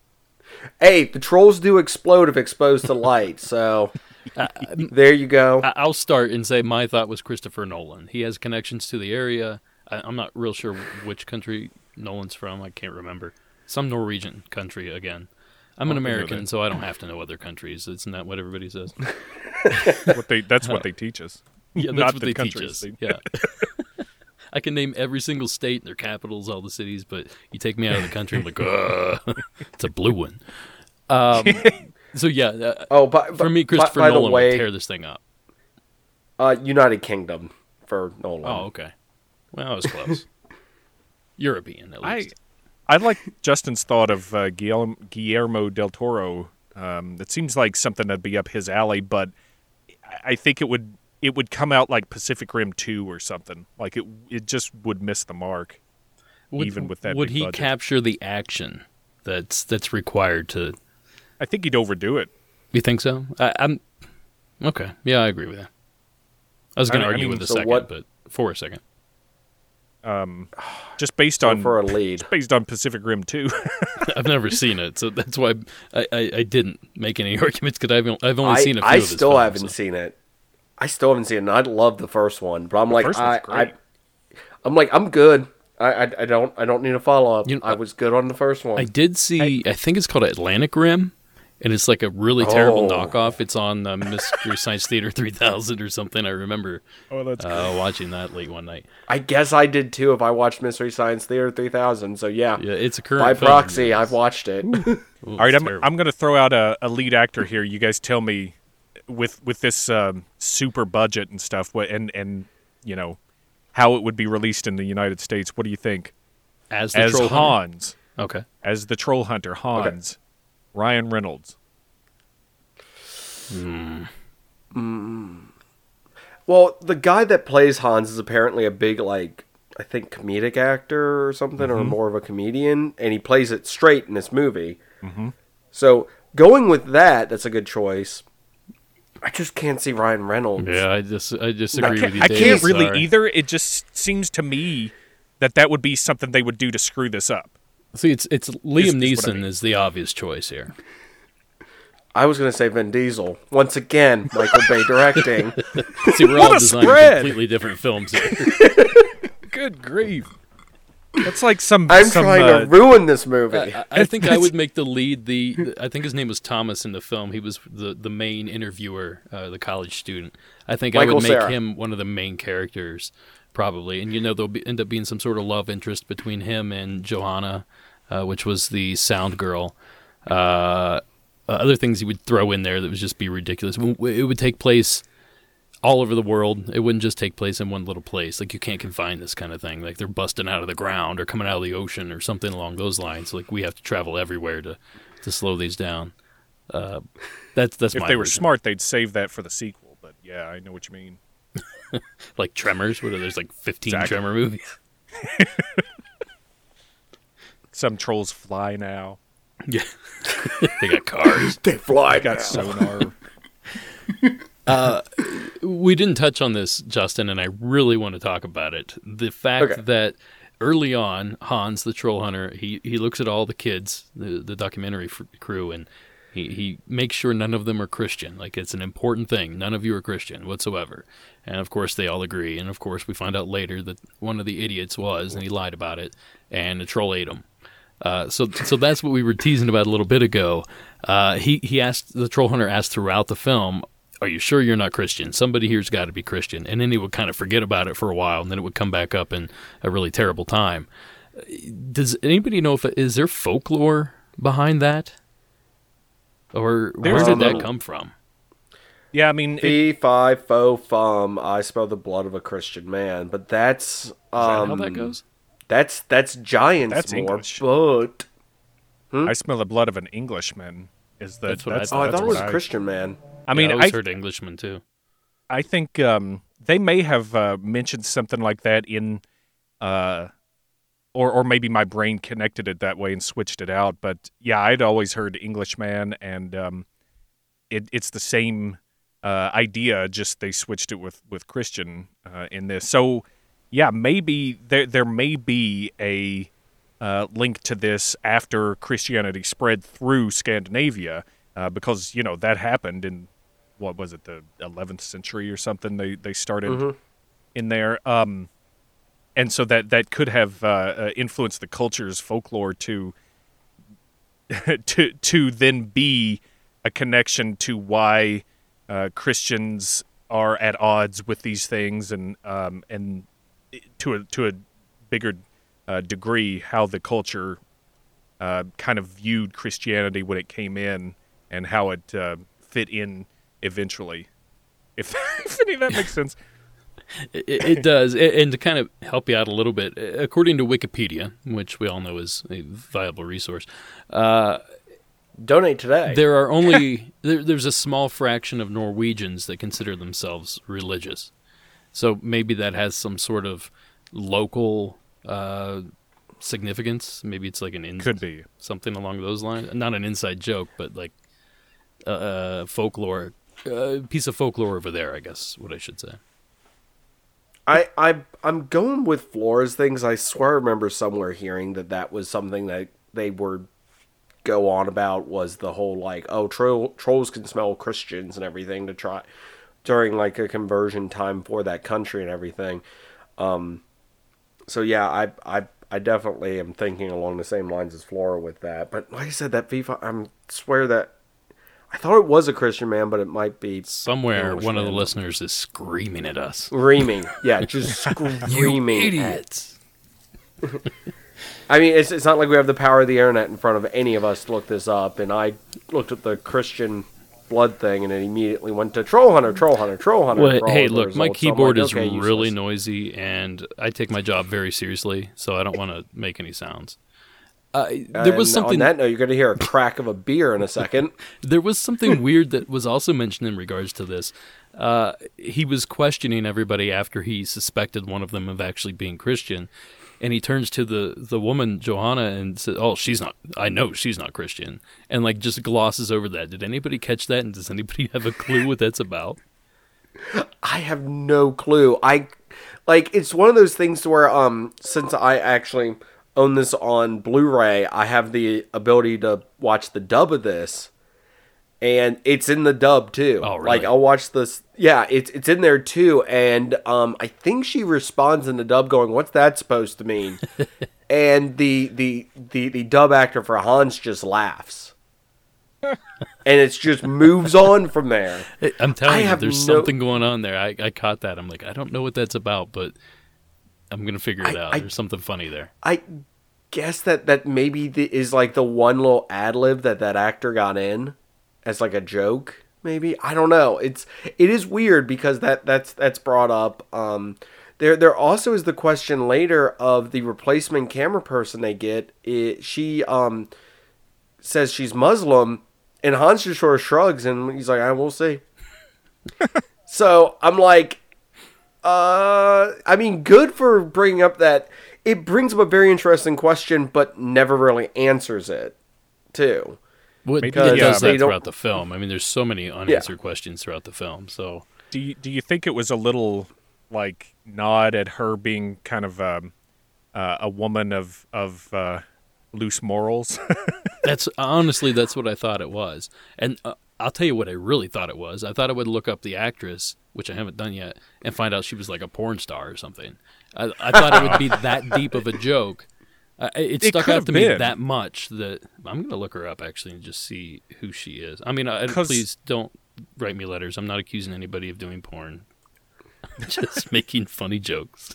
Hey, the trolls do explode if exposed to light. So there you go. I- I'll start and say my thought was Christopher Nolan. He has connections to the area. I- I'm not real sure which country Nolan's from. I can't remember. Some Norwegian country again. I'm an I know American, that. so I don't have to know other countries. Isn't that what everybody says? What they that's what they teach us. Yeah, that's Not what the they teach countries. us. Yeah. I can name every single state, their capitals, all the cities, but you take me out of the country, I'm like, "Ugh." It's a blue one. Um, so yeah, uh, Oh, but, for me, but- Christopher by, by Nolan the way, would tear this thing up. uh, United Kingdom for Nolan. Oh, okay. Well, that was close. European at I least. I like Justin's thought of uh, Guillermo, Guillermo del Toro. Um, it seems like something that'd be up his alley, but I I think it would it would come out like Pacific Rim two or something. Like it it just would miss the mark, Would, even with that. would big he budget. capture the action that's that's required to? I think he'd overdo it. You think so? I, I'm okay. Yeah, I agree with that. I was going I- to I argue mean, with a so second, what- but for a second. Um, just based Go on for a lead. just based on Pacific Rim two. I've never seen it, so that's why I, I, I didn't make any arguments because I've, I've only I, seen a few I of his still films, haven't so. seen it. I still haven't seen it. And I love the first one, but I'm like, first I, one's great. I, I'm like, I'm good. I, I, I don't, I don't need a follow up. You know, I was good on the first one. I did see. I think it's called Atlantic Rim, and it's like a really terrible Oh. knockoff. It's on uh, Mystery Science Theater three thousand or something. I remember Oh, that's uh, watching that late one night. I guess I did too if I watched Mystery Science Theater three thousand. So yeah, Yeah, it's a current by film. proxy, I've watched it. Ooh, All right, it's I'm terrible. I'm going to throw out a, a lead actor here. You guys tell me, with with this um, super budget and stuff, what and and you know how it would be released in the United States. What do you think? as the As troll hunter? Hans, Okay. as the troll hunter, Hans, Ryan Reynolds. Well, the guy that plays Hans is apparently a big, like, I think comedic actor or something, or more of a comedian, and he plays it straight in this movie. Mm-hmm. So going with that, that's a good choice. I just can't see Ryan Reynolds. Yeah, I just I disagree can't, with you. I Dave. can't really Sorry. either. It just seems to me that that would be something they would do to screw this up. See, it's it's Liam is what I Neeson mean. is the obvious choice here. I was going to say Vin Diesel. Once again, Michael Bay directing. See, we're What all a designing spread! completely different films here. Good grief! That's like some. I'm some, trying uh, to ruin this movie. I, I think I would make the lead. The I think his name was Thomas in the film. He was the the main interviewer, uh, the college student. I think I Michael would make Cera. him one of the main characters, probably. And you know, there'll be, end up being some sort of love interest between him and Johanna, uh, which was the sound girl. Uh, uh, other things he would throw in there that would just be ridiculous. It would take place all over the world. It wouldn't just take place in one little place. Like, you can't confine this kind of thing. Like, they're busting out of the ground or coming out of the ocean or something along those lines. Like, we have to travel everywhere to, to slow these down. Uh, that's that's if my they were version. smart, they'd save that for the sequel. But yeah, I know what you mean. Like Tremors, what are there's like fifteen Exactly. Tremor movies. Some trolls fly now. Yeah, they got cars. They fly Got now. sonar. We didn't touch on this, Justin, and I really want to talk about it. The fact Okay. that early on, Hans, the troll hunter, he, he looks at all the kids, the, the documentary f- crew, and he, he makes sure none of them are Christian. Like, it's an important thing. None of you are Christian whatsoever. And, of course, they all agree. And, of course, we find out later that one of the idiots was, and he lied about it, and the troll ate him. Uh, so, so that's what we were teasing about a little bit ago. Uh, he he asked the troll hunter asked throughout the film, "Are you sure you're not Christian? Somebody here's got to be Christian." And then he would kind of forget about it for a while, and then it would come back up in a really terrible time. Does anybody know if is there folklore behind that, or where There's did a that little- come from? Yeah, I mean, it, Fee, fi, fo, fum. I smell the blood of a Christian man. But that's Is that um, how that goes? That's that's giants That's more. English. But I smell the blood of an Englishman. Is the That's what I oh, I that's thought it what was a Christian man. I mean, yeah, I I always heard Englishman too. I think um, they may have uh, mentioned something like that in, uh, or or maybe my brain connected it that way and switched it out. But yeah, I'd always heard Englishman, and um, it, it's the same uh, idea. Just they switched it with with Christian uh, in this. So yeah, maybe there there may be a uh, link to this after Christianity spread through Scandinavia, uh, because you know that happened in. What was it, the eleventh century or something? They they started Mhm. in there, um, and so that that could have uh, uh, influenced the culture's folklore to to to then be a connection to why uh, Christians are at odds with these things, and um, and to a to a bigger uh, degree how the culture uh, kind of viewed Christianity when it came in and how it uh, fit in. Eventually, if, if any of that makes sense. It, it does. And to kind of help you out a little bit, according to Wikipedia, which we all know is a viable resource, uh, donate today. There are only there, there's a small fraction of Norwegians that consider themselves religious. So maybe that has some sort of local uh, significance. Maybe it's like an in- could be something along those lines. Not an inside joke, but like uh, uh, folklore, uh, piece of folklore over there, I guess what I should say. I, I, I'm going with Flora's things. I swear I remember somewhere hearing that that was something that they were go on about, was the whole like, oh, tro- trolls can smell Christians and everything to try during like a conversion time for that country and everything. Um, so yeah, I, I, I definitely am thinking along the same lines as Flora with that. But like I said, that FIFA, I swear that I thought it was a Christian man, but it might be somewhere. English one man. of the listeners is screaming at us. Screaming, yeah, just screaming. You idiots! I mean, it's it's not like we have the power of the internet in front of any of us to look this up. And I looked at the Christian blood thing, and it immediately went to Troll Hunter, Troll Hunter, Troll Hunter. Well, for all hey, of the look, my results. So I'm keyboard like, is okay, really useless. noisy, and I take my job very seriously, so I don't want to make any sounds. Uh, there was And something. on that note, you're going to hear a crack of a beer in a second. There was something weird that was also mentioned in regards to this. Uh, he was questioning everybody after he suspected one of them of actually being Christian, and he turns to the, the woman Johanna and says, "Oh, she's not. I know she's not Christian," and like just glosses over that. Did anybody catch that? And does anybody have a clue what that's about? I have no clue. I like it's one of those things to where um since I actually own this on Blu-ray, I have the ability to watch the dub of this, and it's in the dub too. Oh, really? Like I'll watch this. Yeah, it's it's in there too, and um I think she responds in the dub going, "What's that supposed to mean?" And the, the the the dub actor for Hans just laughs. And it just moves on from there. I'm telling I you, have there's no- something going on there. I, I caught that. I'm like, I don't know what that's about, but I'm going to figure it I- out. I- There's something funny there. I guess that, that maybe the, is like the one little ad lib that that actor got in as like a joke. Maybe I don't know. It's it is weird because that that's that's brought up. Um, there there also is the question later of the replacement camera person they get. It, she um says she's Muslim, and Hans just sort of shrugs and he's like, "I will see." So I'm like, uh, I mean, good for bringing up that. It brings up a very interesting question, but never really answers it, too. What Maybe, it yeah, does they that don't- throughout the film. I mean, there's so many unanswered questions throughout the film. So Do you, do you think it was a little like nod at her being kind of um, uh, a woman of of uh, loose morals? that's honestly that's what I thought it was. And uh, I'll tell you what I really thought it was. I thought I would look up the actress, which I haven't done yet, and find out she was like a porn star or something. I, I thought it would be that deep of a joke. Uh, it It stuck could out have to me been. that much that I'm going to look her up actually and just see who she is. I mean, I, 'Cause- please don't write me letters. I'm not accusing anybody of doing porn. I'm just making funny jokes.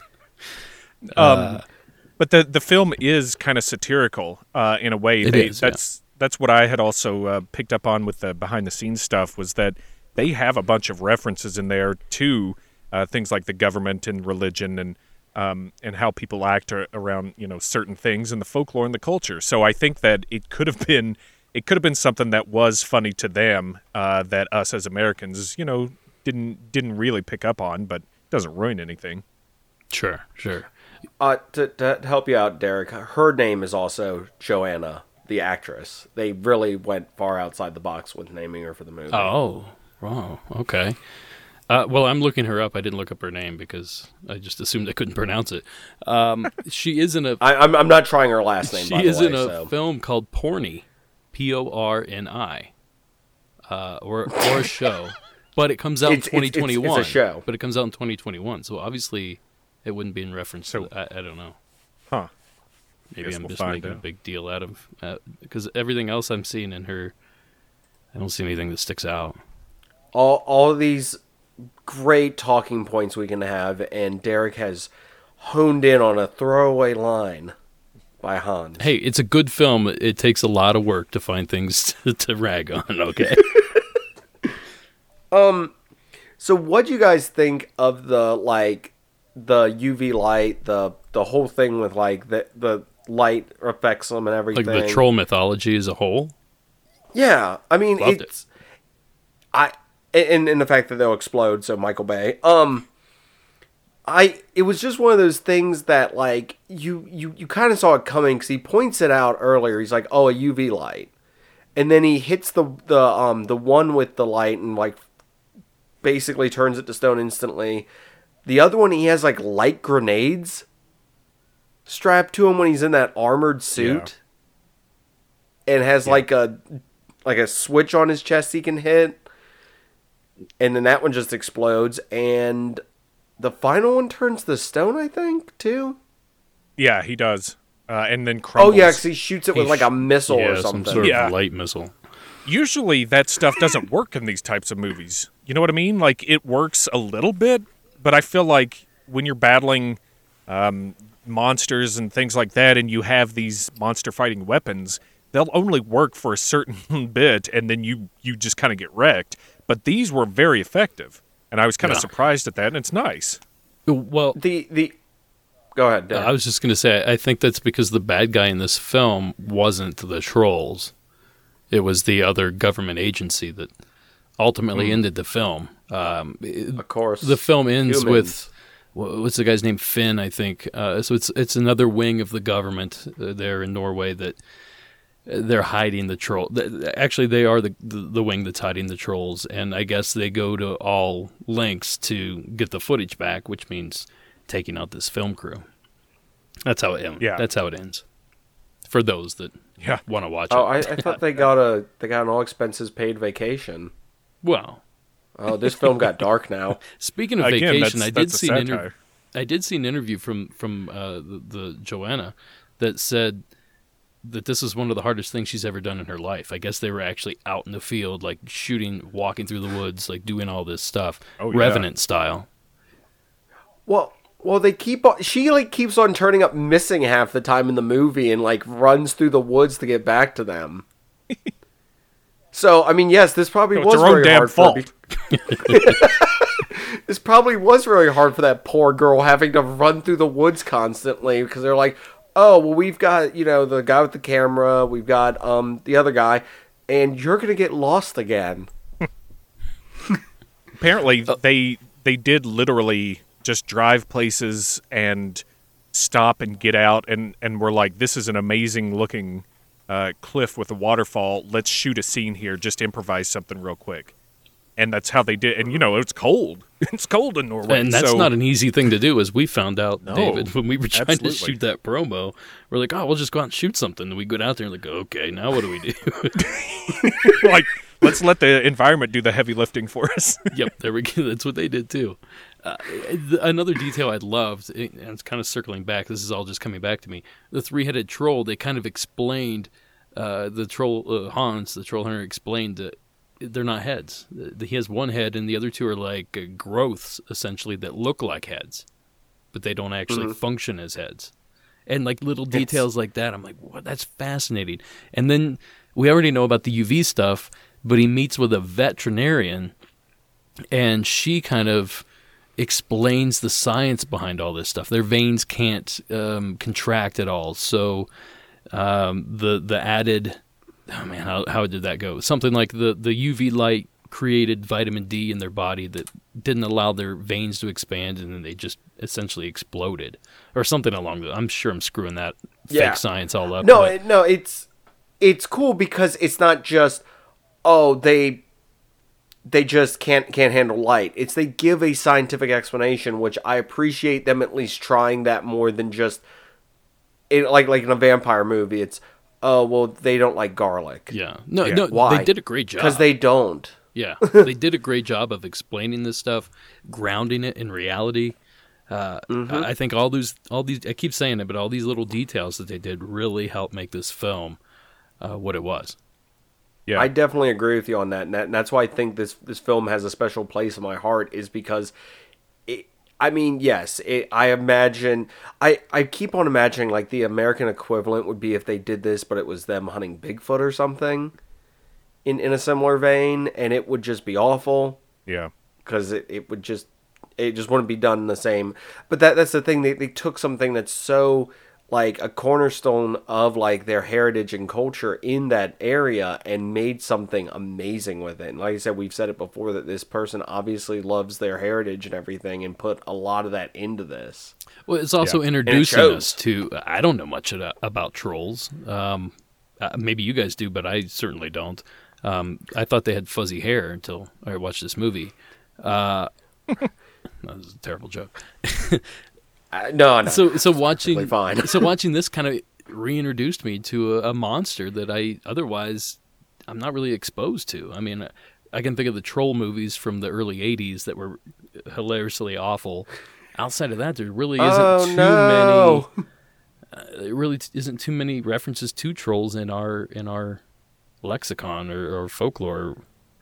Um, but the the film is kind of satirical uh, in a way. It They, is, yeah. that's that's what I had also uh, picked up on with the behind the scenes stuff, was that they have a bunch of references in there to uh, things like the government and religion and um, and how people act ar- around you know certain things in the folklore and the culture. So I think that it could have been it could have been something that was funny to them uh, that us as Americans you know didn't didn't really pick up on, but doesn't ruin anything. Sure, sure. Uh, to, to help you out, Derek, her name is also Joanna, the actress. They really went far outside the box with naming her for the movie. Oh, wow. Okay. Uh, well, I'm looking her up. I didn't look up her name because I just assumed I couldn't pronounce it. Um, she is in a I, I'm, I'm not trying her last name, she by the is way. in a so. film called Porny, P O R N I, uh, or or a show, but it comes out It's- in it's- it's- twenty twenty-one. it's a show. But it comes out in twenty twenty-one, so obviously it wouldn't be in reference So- to. I, I don't know. Huh. Maybe Guess I'm we'll just find making a out. big deal out of because everything else I'm seeing in her, I don't see anything that sticks out. all all of these great talking points we can have, and Derek has honed in on a throwaway line by Hans. Hey, it's a good film. It takes a lot of work to find things to, to rag on, okay? So what do you guys think of the like the U V light, the the whole thing with like the the light affects them and everything? Like the troll mythology as a whole? Yeah, I mean Loved it's I and and the fact that they'll explode. So Michael Bay, um, I it was just one of those things that like you you you kind of saw it coming because he points it out earlier. He's like, oh, a U V light, and then he hits the the um the one with the light and like basically turns it to stone instantly. The other one, he has like light grenades strapped to him when he's in that armored suit, yeah. and has yeah. like a like a switch on his chest he can hit, and then that one just explodes. And the final one turns to stone, I think, too. Yeah, he does, uh, and then crumbles. Oh yeah, because he shoots it with he like a missile yeah, or something. Some sort yeah. of light missile. Usually that stuff doesn't work in these types of movies. You know what I mean? Like, it works a little bit, but I feel like when you're battling um, monsters and things like that, and you have these monster fighting weapons, they'll only work for a certain bit, and then you, you just kind of get wrecked. But these were very effective, and I was kind of yeah. surprised at that, and it's nice. Well, the the go ahead. Dan. I was just going to say, I think that's because the bad guy in this film wasn't the trolls. It was the other government agency that ultimately mm. ended the film. Um, of course. The film ends Humans. with, what's the guy's name? Finn, I think. Uh, so it's it's another wing of the government uh, there in Norway that uh, they're hiding the troll. Actually, they are the, the, the wing that's hiding the trolls, and I guess they go to all lengths to get the footage back, which means taking out this film crew. That's how it ends. Yeah. That's how it ends. For those that yeah. want to watch oh, it. I, I thought they got a they got an all expenses paid vacation. Well, oh, this film got dark now. Speaking of Again, vacation, that's, I did that's see an inter- I did see an interview from from uh, the, the Joanna that said that this is one of the hardest things she's ever done in her life. I guess they were actually out in the field, like shooting, walking through the woods, like doing all this stuff, oh, yeah. Revenant style. Well. Well, they keep on, she like keeps on turning up missing half the time in the movie and like runs through the woods to get back to them. So, I mean, yes, this probably no, was it's her own very damn hard fault. for be- This probably was really hard for that poor girl having to run through the woods constantly because they're like, "Oh, well, we've got, you know, the guy with the camera, we've got um the other guy, and you're going to get lost again." Apparently, uh, they they did literally just drive places and stop and get out, and, and we're like, this is an amazing looking uh, cliff with a waterfall. Let's shoot a scene here. Just improvise something real quick. And that's how they did. And, you know, it's cold. It's cold in Norway. And that's so, not an easy thing to do, as we found out, no, David, when we were trying absolutely. to shoot that promo. We're like, oh, we'll just go out and shoot something. And we go out there and like, okay, now what do we do? like, let's let the environment do the heavy lifting for us. Yep, there we go. That's what they did, too. Uh, th- another detail I loved, and it's kind of circling back, this is all just coming back to me, the three-headed troll, they kind of explained, uh, the troll, uh, Hans, the troll hunter, explained that they're not heads. He has one head, and the other two are like uh, growths, essentially, that look like heads, but they don't actually mm-hmm. function as heads. And like little details it's... like that, I'm like, what? That's fascinating. And then we already know about the U V stuff, but he meets with a veterinarian, and she kind of explains the science behind all this stuff. Their veins can't um, contract at all, so um, the the added oh man, how how did that go? Something like the the U V light created vitamin D in their body that didn't allow their veins to expand, and then they just essentially exploded, or something along the. I'm sure I'm screwing that yeah. fake science all up. No, but. it, no, it's it's cool because it's not just oh they. They just can't can't handle light. It's they give a scientific explanation, which I appreciate them at least trying that more than just it, like like in a vampire movie. It's oh well they don't like garlic. Yeah, no, yeah. no, Why? They did a great job because they don't. Yeah, they did a great job of explaining this stuff, grounding it in reality. Uh, mm-hmm. I think all these all these I keep saying it, but all these little details that they did really helped make this film uh, what it was. Yeah. I definitely agree with you on that, and, that, and that's why I think this this film has a special place in my heart, is because, it, I mean, yes, it, I imagine, I, I keep on imagining, like, the American equivalent would be if they did this, but it was them hunting Bigfoot or something, in, in a similar vein, and it would just be awful. Yeah. because it, it would just it just wouldn't be done the same. But that that's the thing. They they took something that's so like a cornerstone of like their heritage and culture in that area and made something amazing with it. And like I said, we've said it before that this person obviously loves their heritage and everything and put a lot of that into this. Well, it's also Yeah. introducing And it us to. I don't know much about, about trolls. Um, uh, maybe you guys do, but I certainly don't. Um, I thought they had fuzzy hair until I watched this movie. Uh, that was a terrible joke. Uh, no, no. So, so watching, perfectly fine. so watching this kind of reintroduced me to a, a monster that I otherwise I'm not really exposed to. I mean, I can think of the troll movies from the early eighties that were hilariously awful. Outside of that, there really isn't Oh, too no. many. Uh, there really t- isn't too many references to trolls in our in our lexicon or, or folklore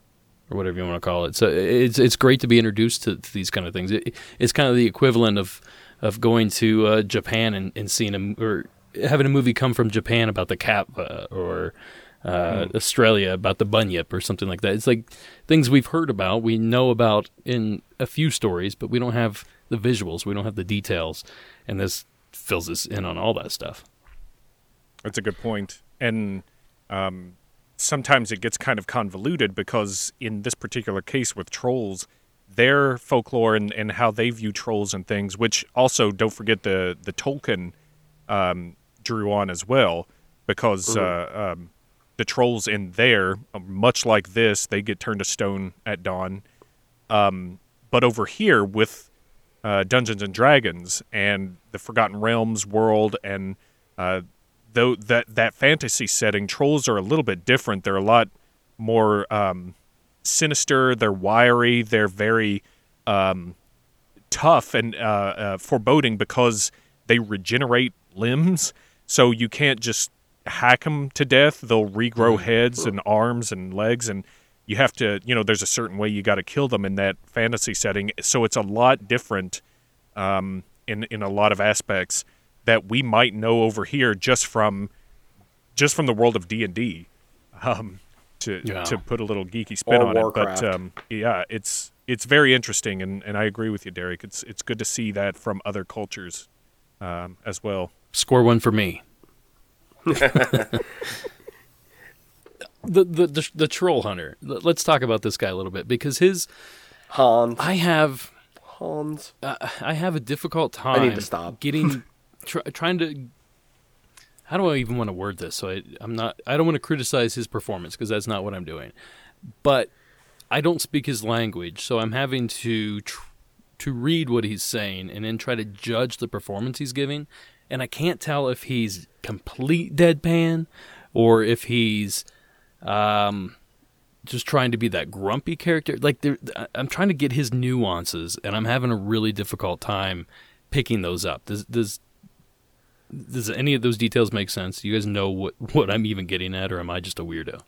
or whatever you want to call it. So it's it's great to be introduced to, to these kind of things. It, it's kind of the equivalent of of going to uh, Japan and, and seeing a or having a movie come from Japan about the kappa or uh, mm. Australia about the bunyip or something like that. It's like things we've heard about, we know about in a few stories, but we don't have the visuals, we don't have the details, and this fills us in on all that stuff. That's a good point. And um, sometimes it gets kind of convoluted because in this particular case with trolls, their folklore and, and how they view trolls and things, which also don't forget the, the Tolkien um, drew on as well, because uh, um, the trolls in there, much like this, they get turned to stone at dawn. Um, but over here with uh, Dungeons and Dragons and the Forgotten Realms world and uh, though that, that fantasy setting, trolls are a little bit different. They're a lot more um, sinister, they're wiry, they're very um, tough and uh, uh, foreboding because they regenerate limbs. So you can't just hack them to death. They'll regrow heads and arms and legs, and you have to, you know, there's a certain way you got to kill them in that fantasy setting. So it's a lot different um, in in a lot of aspects that we might know over here just from just from the world of D and D. Um, to Yeah. to put a little geeky spin Or on Warcraft. it, but um, yeah, it's it's very interesting, and, and I agree with you, Derek. It's it's good to see that from other cultures um, as well. Score one for me. the, the the the troll hunter. L- Let's talk about this guy a little bit because his Hans. I have Hans. uh, I have a difficult time I need to stop. getting try, trying to. How do I even want to word this? So I, I'm not. I don't want to criticize his performance because that's not what I'm doing. But I don't speak his language, so I'm having to tr- to read what he's saying and then try to judge the performance he's giving. And I can't tell if he's complete deadpan or if he's um, just trying to be that grumpy character. Like there, I'm trying to get his nuances, and I'm having a really difficult time picking those up. Does does does any of those details make sense? Do you guys know what, what I'm even getting at, or am I just a weirdo?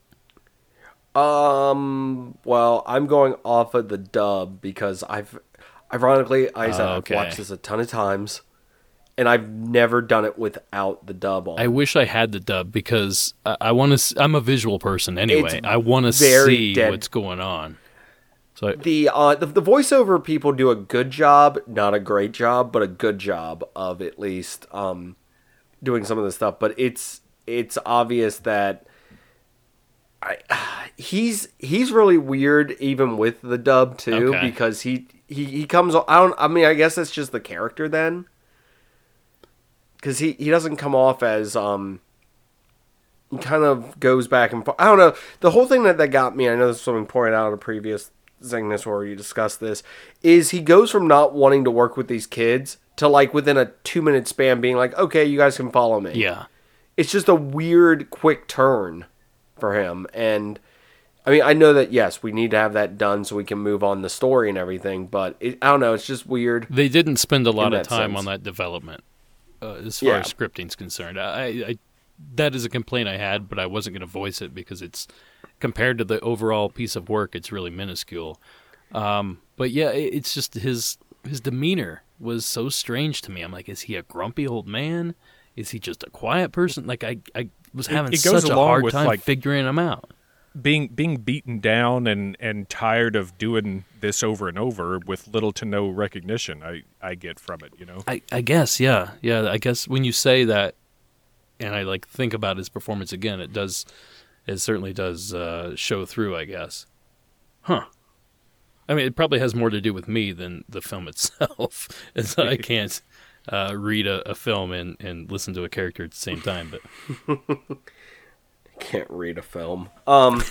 Um. Well, I'm going off of the dub because I've, ironically, I said Oh, okay. I've watched this a ton of times, and I've never done it without the dub on. I wish I had the dub because I, I want to. I'm a visual person anyway. It's I want to very see dead. what's going on. So I, the uh the, the voiceover people do a good job, not a great job, but a good job of at least um doing some of the stuff. But it's it's obvious that I he's he's really weird even with the dub too Okay. because he, he he comes I don't I mean I guess that's just the character then. Because he, he doesn't come off as, um, he kind of goes back and forth. I don't know. The whole thing that, that got me, I know this is something pointed out in a previous thing this where you discussed this, is he goes from not wanting to work with these kids to, like, within a two-minute span being like, okay, you guys can follow me. yeah. It's just a weird, quick turn for him. And, I mean, I know that, yes, we need to have that done so we can move on the story and everything, but, it, I don't know, it's just weird. They didn't spend a lot In of that time sense. on that development, uh, as far Yeah. as scripting's concerned. I, I that is a complaint I had, but I wasn't going to voice it because it's compared to the overall piece of work, it's really minuscule. Um, but yeah, it, it's just his his demeanor was so strange to me. I'm like, is he a grumpy old man? Is he just a quiet person? Like I, I was having it goes such a along hard with, time like- figuring him out. being being beaten down and, and tired of doing this over and over with little to no recognition. I, I get from it, you know. I, I guess, yeah, yeah. I guess when you say that, and I like think about his performance again, it does, it certainly does uh, show through. I guess, huh? I mean, it probably has more to do with me than the film itself, as I can't uh, read a, a film and, and listen to a character at the same time. But can't read a film. Um,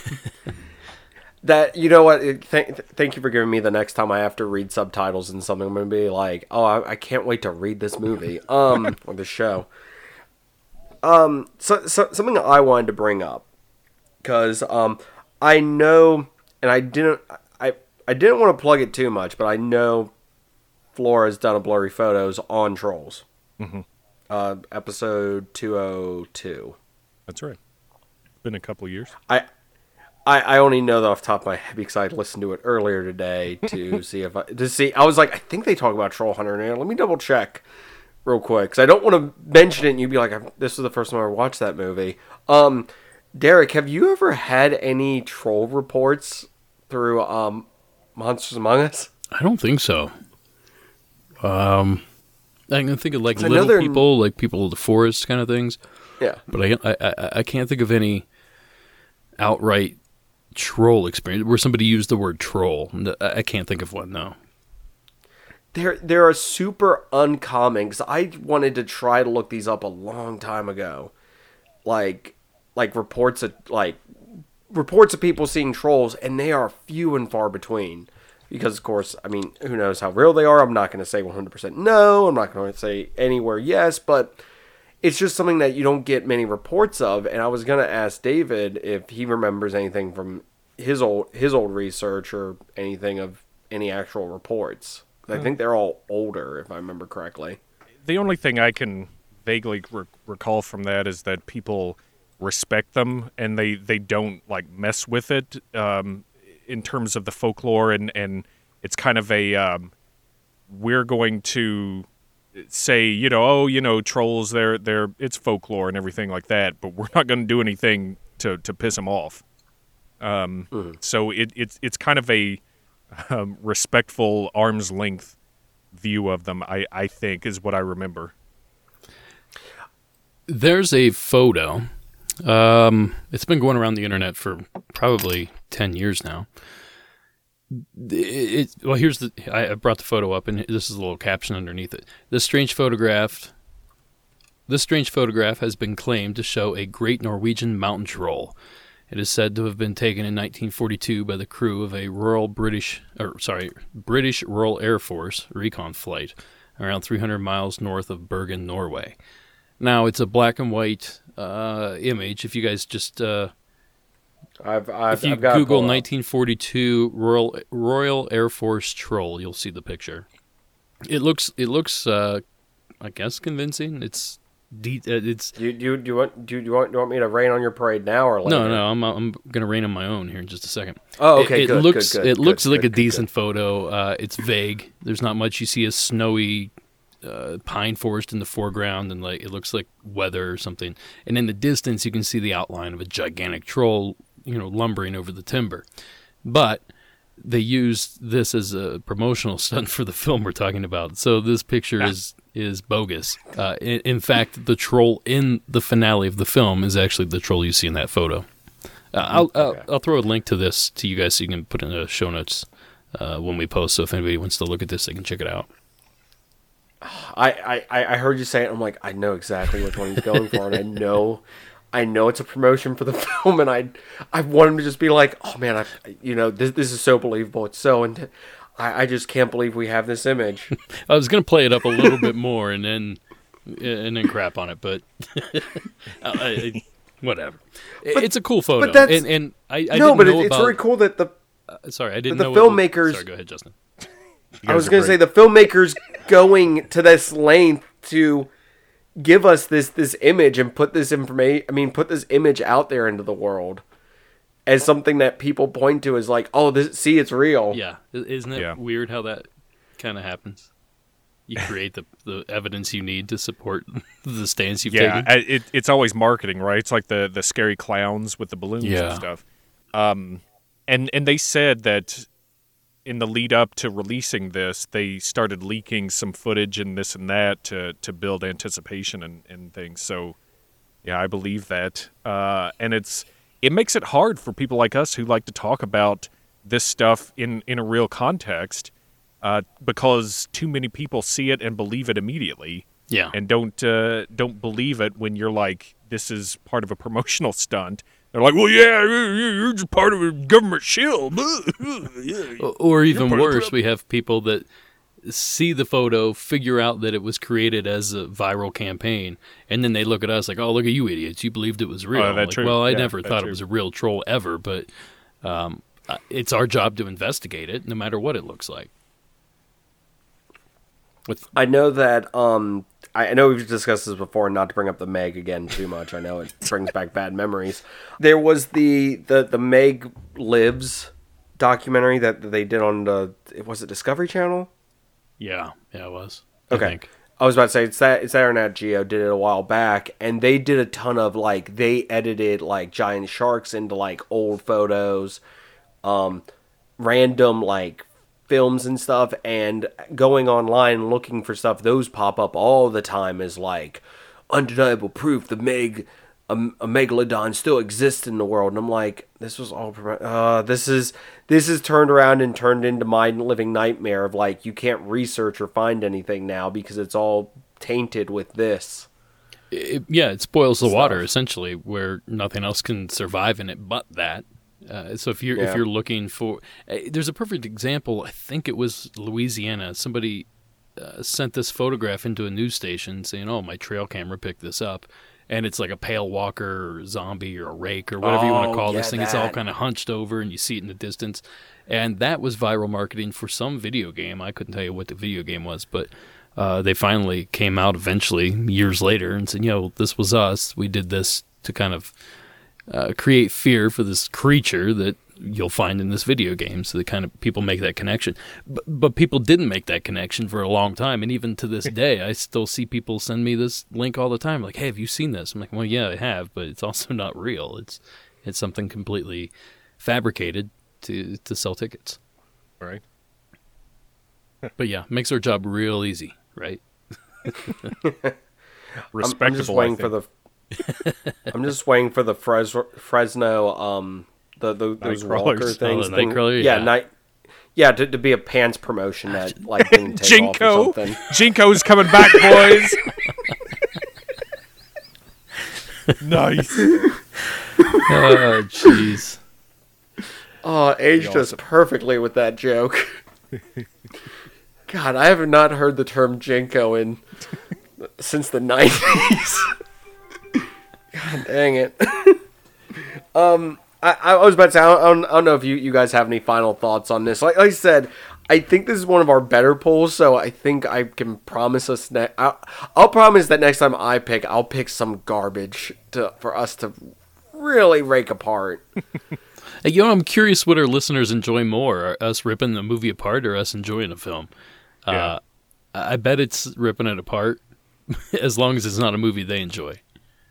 that you know what? Th- thank you for giving me the next time I have to read subtitles in something. I'm gonna be like, oh, I, I can't wait to read this movie, um, or the show. Um, so, so something I wanted to bring up because um, I know, and I didn't, I I didn't want to plug it too much, but I know Flora's done a blurry photos on Trolls, mm-hmm. uh, episode two oh two. That's right. Been a couple years. I, I I only know that off the top of my head because I listened to it earlier today to see if I to see. I was like, I think they talk about Troll Hunter in there. Let me double check real quick because I don't want to mention it and you'd be like, this was the first time I ever watched that movie. Um, Derek, have you ever had any troll reports through um Monsters Among Us? I don't think so. Um, I can think of like I little people, like people of the forest kind of things. Yeah, but I, I I I can't think of any outright troll experience where somebody used the word troll. I can't think of one. No. They're they're super uncommon because I wanted to try to look these up a long time ago, like like reports of like reports of people seeing trolls, and they are few and far between. Because of course, I mean, who knows how real they are? I'm not going to say one hundred percent no. I'm not going to say anywhere yes, but it's just something that you don't get many reports of. And I was going to ask David if he remembers anything from his old his old research or anything of any actual reports. I think they're all older, if I remember correctly. The only thing I can vaguely re- recall from that is that people respect them and they, they don't like mess with it um, in terms of the folklore, and, and it's kind of a um, we're going to say, you know, oh, you know, trolls, they're they're it's folklore and everything like that, but we're not going to do anything to, to piss them off. Um, mm-hmm. So it it's it's kind of a Um, respectful arm's length view of them, I, I think, is what I remember. There's a photo. Um, it's been going around the internet for probably ten years now. It, it, well, here's the. I, I brought the photo up, and this is a little caption underneath it. This strange photograph. This strange photograph has been claimed to show a great Norwegian mountain troll. It is said to have been taken in nineteen forty-two by the crew of a Royal British, or sorry, British Royal Air Force recon flight around three hundred miles north of Bergen, Norway. Now, it's a black and white uh, image. If you guys just, uh, I've, I've, if you I've got Google nineteen forty-two Royal Royal Air Force troll, you'll see the picture. It looks, it looks, uh, I guess, convincing. It's. De- it's do you, do you, do you want do you want do you want me to rain on your parade now or later? No, no, I'm I'm gonna rain on my own here in just a second. Oh, okay, it, it good, looks good, good, it good, looks good, like good, a decent good. photo. Uh, it's vague. There's not much. You see a snowy uh, pine forest in the foreground, and like it looks like weather or something. And in the distance, you can see the outline of a gigantic troll, you know, lumbering over the timber. But they used this as a promotional stunt for the film we're talking about. So this picture yeah. is. is bogus. Uh, in, in fact, the troll in the finale of the film is actually the troll you see in that photo. Uh, I'll, I'll okay. I'll throw a link to this to you guys so you can put in the show notes uh, when we post. So if anybody wants to look at this, they can check it out. I, I, I heard you say it. I'm like, I know exactly which one he's going for, and I know, I know it's a promotion for the film, and I I want him to just be like, oh man, I you know this this is so believable. It's so and. I just can't believe we have this image. I was going to play it up a little bit more and then and then crap on it, but I, I, whatever. But, it's a cool photo, but that's, and, and I, I no, didn't but know it's about, very cool that the uh, sorry, I didn't the know filmmakers. What, sorry, go ahead, Justin. I was going to say the filmmakers going to this length to give us this this image and put this information. I mean, put this image out there into the world. As something that people point to as like, oh, this, see, it's real. Yeah, isn't it yeah. weird how that kind of happens? You create the, the evidence you need to support the stance you've yeah, taken. Yeah, it, it's always marketing, right? It's like the, the scary clowns with the balloons yeah. and stuff. Um, and and they said that in the lead up to releasing this, they started leaking some footage and this and that to to build anticipation and, and things. So, yeah, I believe that. Uh, and it's it makes it hard for people like us who like to talk about this stuff in, in a real context, uh, because too many people see it and believe it immediately. Yeah. And don't uh, don't believe it when you're like, this is part of a promotional stunt. They're like, well, yeah, you're just part of a government shill. Or even worse, we have people that see the photo, figure out that it was created as a viral campaign, and then they look at us like, oh, look at you idiots. You believed it was real. Oh, that's like, true. well, I Yeah, never that's thought true. it was a real troll ever, but um, it's our job to investigate it, no matter what it looks like. With I know that um I I know we've discussed this before, not to bring up the Meg again too much. I know it brings back bad memories. There was the the, the Meg Lives documentary that they did on the was it Discovery Channel? Yeah, yeah, it was. Okay. I think. I was about to say it's that it's there Nat Geo did it a while back, and they did a ton of like they edited like giant sharks into like old photos, um, random like films and stuff, and going online looking for stuff. Those pop up all the time as like undeniable proof the Meg a, a megalodon still exists in the world. And I'm like, this was all uh, this is this is turned around and turned into my living nightmare of like you can't research or find anything now because it's all tainted with this. It, yeah, it spoils the Stuff. water essentially, where nothing else can survive in it but that. Uh, so if you're Yeah. if you're looking for, uh, there's a perfect example. I think it was Louisiana. Somebody uh, sent this photograph into a news station saying, "Oh, my trail camera picked this up," and it's like a pale walker or zombie or a rake or whatever you want Oh, to call yeah, this thing. It's all that. kind of hunched over, and you see it in the distance. And that was viral marketing for some video game. I couldn't tell you what the video game was, but uh, they finally came out eventually years later and said, "You know, this was us. We did this to kind of." Uh, create fear for this creature that you'll find in this video game." So the kind of people make that connection, but, but people didn't make that connection for a long time, and even to this day, I still see people send me this link all the time, like, "Hey, have you seen this?" I'm like, "Well, yeah, I have, but it's also not real. It's it's something completely fabricated to to sell tickets." Right. But yeah, makes our job real easy, right? Respectable. I'm, I'm just I waiting think. for the. I'm just waiting for the Fres- Fresno, um, the, the those Nightcrawlers. Walker Oh, things. the thing- Nightcrawler, yeah, yeah. night. Yeah, to, to be a pants promotion that like didn't take off or Jinko. something. Jinko's coming back, boys. Nice. Oh, jeez. Oh, aged us awesome. perfectly with that joke. God, I have not heard the term Jinko in since the nineties. God dang it. um, I, I was about to say, I don't, I don't know if you, you guys have any final thoughts on this. Like, like I said, I think this is one of our better polls, so I think I can promise us ne- I'll, I'll promise that next time I pick, I'll pick some garbage to for us to really rake apart. Hey, you know, I'm curious what our listeners enjoy more: us ripping the movie apart or us enjoying a film. Yeah. Uh, I bet it's ripping it apart, as long as it's not a movie they enjoy.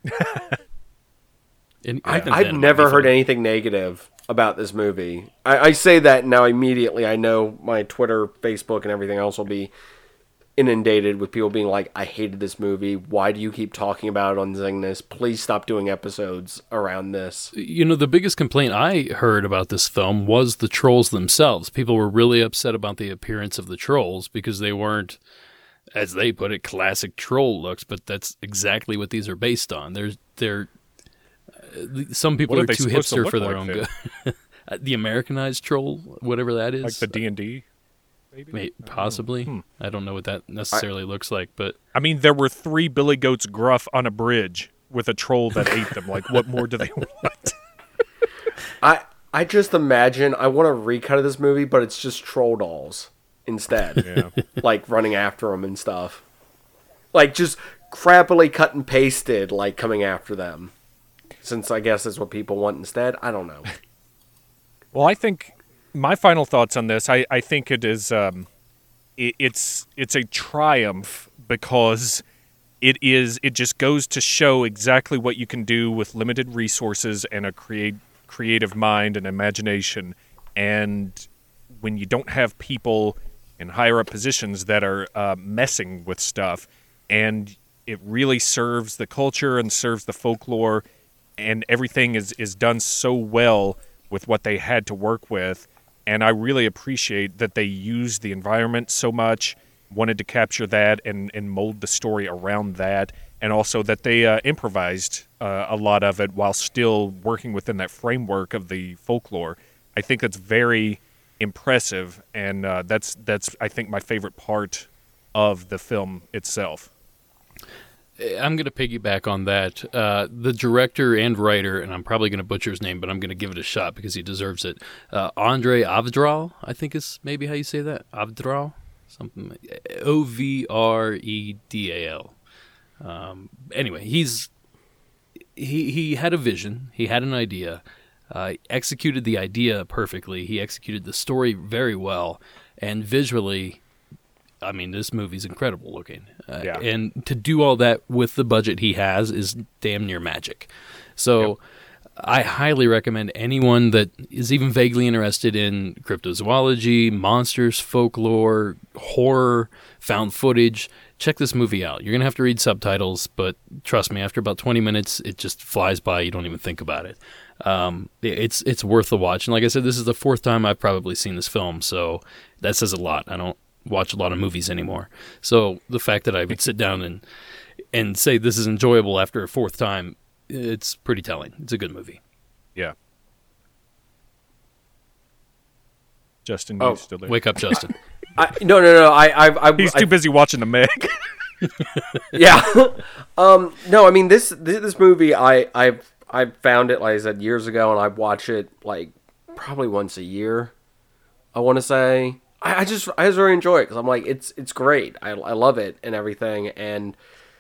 And I, even I've then, it never might be heard fun. anything negative about this movie. I, I say that now immediately. I know my Twitter, Facebook, and everything else will be inundated with people being like, I hated this movie. Why do you keep talking about it on Zingness? Please stop doing episodes around this. You know, the biggest complaint I heard about this film was the trolls themselves. People were really upset about the appearance of the trolls because they weren't, as they put it, classic troll looks. But that's exactly what these are based on. They're they're uh, some people What are are they too supposed to hipster look for their like own then? good. The Americanized troll, whatever that is, Like the D and D, maybe? May, possibly. Hmm. I don't know what that necessarily looks like, but I mean, there were three Billy Goats gruff on a bridge with a troll that ate them. Like, what more do they want? I I just imagine, I want a recut of this movie, but it's just troll dolls instead. Yeah. Like running after them and stuff. Like just crappily cut and pasted, like coming after them. Since I guess that's what people want instead. I don't know. Well, I think my final thoughts on this, I, I think it is, um, it, it's it's a triumph because it is it just goes to show exactly what you can do with limited resources and a create creative mind and imagination. And when you don't have people in higher up positions that are uh, messing with stuff, and it really serves the culture and serves the folklore, and everything is, is done so well with what they had to work with. And I really appreciate that they used the environment so much, wanted to capture that and, and mold the story around that, and also that they uh, improvised uh, a lot of it while still working within that framework of the folklore. I think that's very impressive, and uh, that's, that's I think, my favorite part of the film itself. I'm going to piggyback on that. Uh, the director and writer, and I'm probably going to butcher his name, but I'm going to give it a shot because he deserves it. Uh, Andre Avdral, I think is maybe how you say that. Avdral? Something O V R E D A L. Um, anyway, he's he he had a vision. He had an idea. Uh, executed the idea perfectly. He executed the story very well, and visually, I mean, this movie's incredible looking. Uh, Yeah. And to do all that with the budget he has is damn near magic. So. Yep. I highly recommend anyone that is even vaguely interested in cryptozoology, monsters, folklore, horror, found footage, check this movie out. You're going to have to read subtitles, but trust me, after about twenty minutes, it just flies by. You don't even think about it. Um, it's it's worth the watch. And like I said, this is the fourth time I've probably seen this film, so that says a lot. I don't watch a lot of movies anymore. So the fact that I would sit down and and say this is enjoyable after a fourth time, it's pretty telling. It's a good movie. Yeah. Justin, Oh, you still there? Wake up, Justin. I, no, no, no. I, I, I He's I, too busy watching the Meg. Yeah. um. No, I mean this. This, this movie, I, I, I found it like I said years ago, and I watch it like probably once a year. I want to say. I, I just, I just really enjoy it because I'm like, it's, it's great. I, I love it and everything, and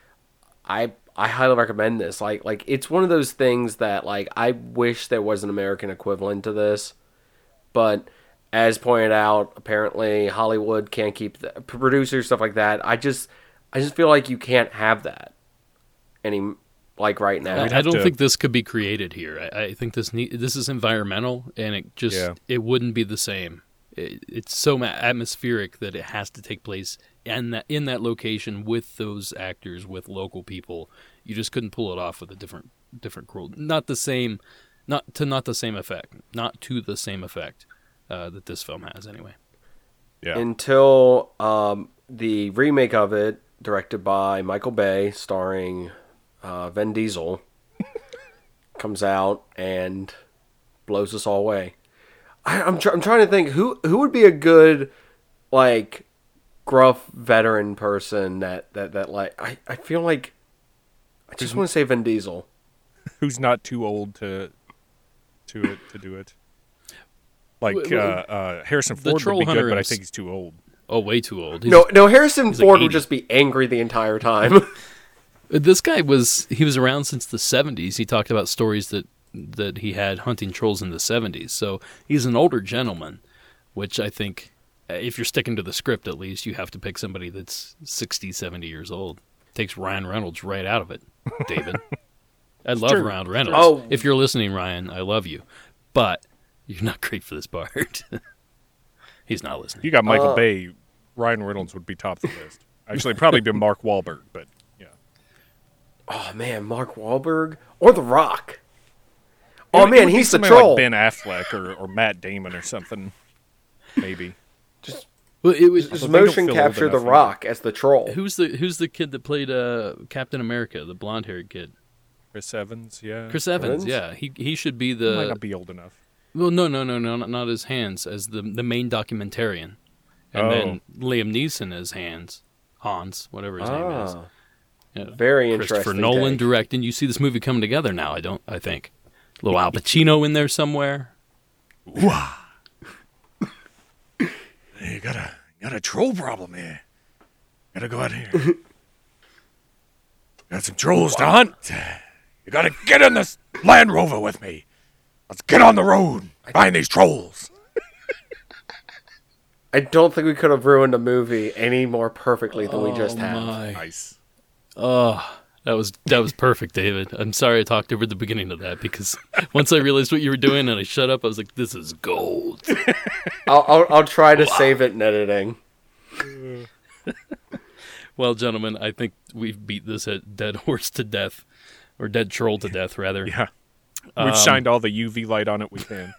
I. I highly recommend this. Like, like it's one of those things that, like, I wish there was an American equivalent to this, but as pointed out, apparently Hollywood can't keep the producers, stuff like that. I just, I just feel like you can't have that any, like right now. I, I don't to... think this could be created here. I, I think this need, this is environmental, and it just yeah. it wouldn't be the same. It, it's so atmospheric that it has to take place in that in that location with those actors, with local people. You just couldn't pull it off with a different different crew. Not the same, not to not the same effect, not to the same effect uh, that this film has. Anyway, yeah. Until um, the remake of it, directed by Michael Bay, starring uh, Vin Diesel, comes out and blows us all away. I, I'm tr- I'm trying to think who who would be a good like gruff veteran person that that that like I, I feel like I just want to say Vin Diesel. Who's not too old to to it to do it? Like uh, uh, Harrison Ford would be good, but I think he's too old. Oh, way too old. He's, no, no, Harrison Ford like would just be angry the entire time. This guy was he was around since the seventies. He talked about stories that that he had hunting trolls in the seventies. So he's an older gentleman, which I think, if you're sticking to the script at least, you have to pick somebody that's sixty, seventy years old. Takes Ryan Reynolds right out of it, David. I love true. Ryan Reynolds. Oh. If you're listening, Ryan, I love you. But you're not great for this part. He's not listening. You got Michael Uh, Bay. Ryan Reynolds would be top of the list. Actually, probably be Mark Wahlberg, but yeah. Oh man, Mark Wahlberg or The Rock. Oh It- it man, would be he's the somebody troll. Like Ben Affleck or, or Matt Damon or something, maybe. Just, Well, it was, just they don't motion feel capture old The enough either. Rock as the troll. who's the who's the kid that played uh, Captain America, the blonde-haired kid? Chris Evans, yeah. Chris Evans. Evans? Yeah, he he should be He might the not be old enough. well, no, no, no, no, not, not as Hans as the the main documentarian, and Oh. then Liam Neeson as Hans, Hans, whatever his name is. Ah, Yeah. very Christopher interesting. Nolan take. directing. You see this movie coming together now. I don't. I think a little Al Pacino in there somewhere. Wah. You got a got a troll problem here. Gotta go out here. Got some trolls to hunt. You gotta get in this Land Rover with me. Let's get on the road. Find these trolls. I don't think we could have ruined a movie any more perfectly than we just Oh, have. my. Nice. Oh, That was that was perfect, David. I'm sorry I talked over the beginning of that because once I realized what you were doing and I shut up, I was like, "This is gold." I'll, I'll I'll try to save it in editing. Well, gentlemen, I think we've beat this dead horse to death, or dead troll to death, rather. Yeah, we've um, shined all the U V light on it we can.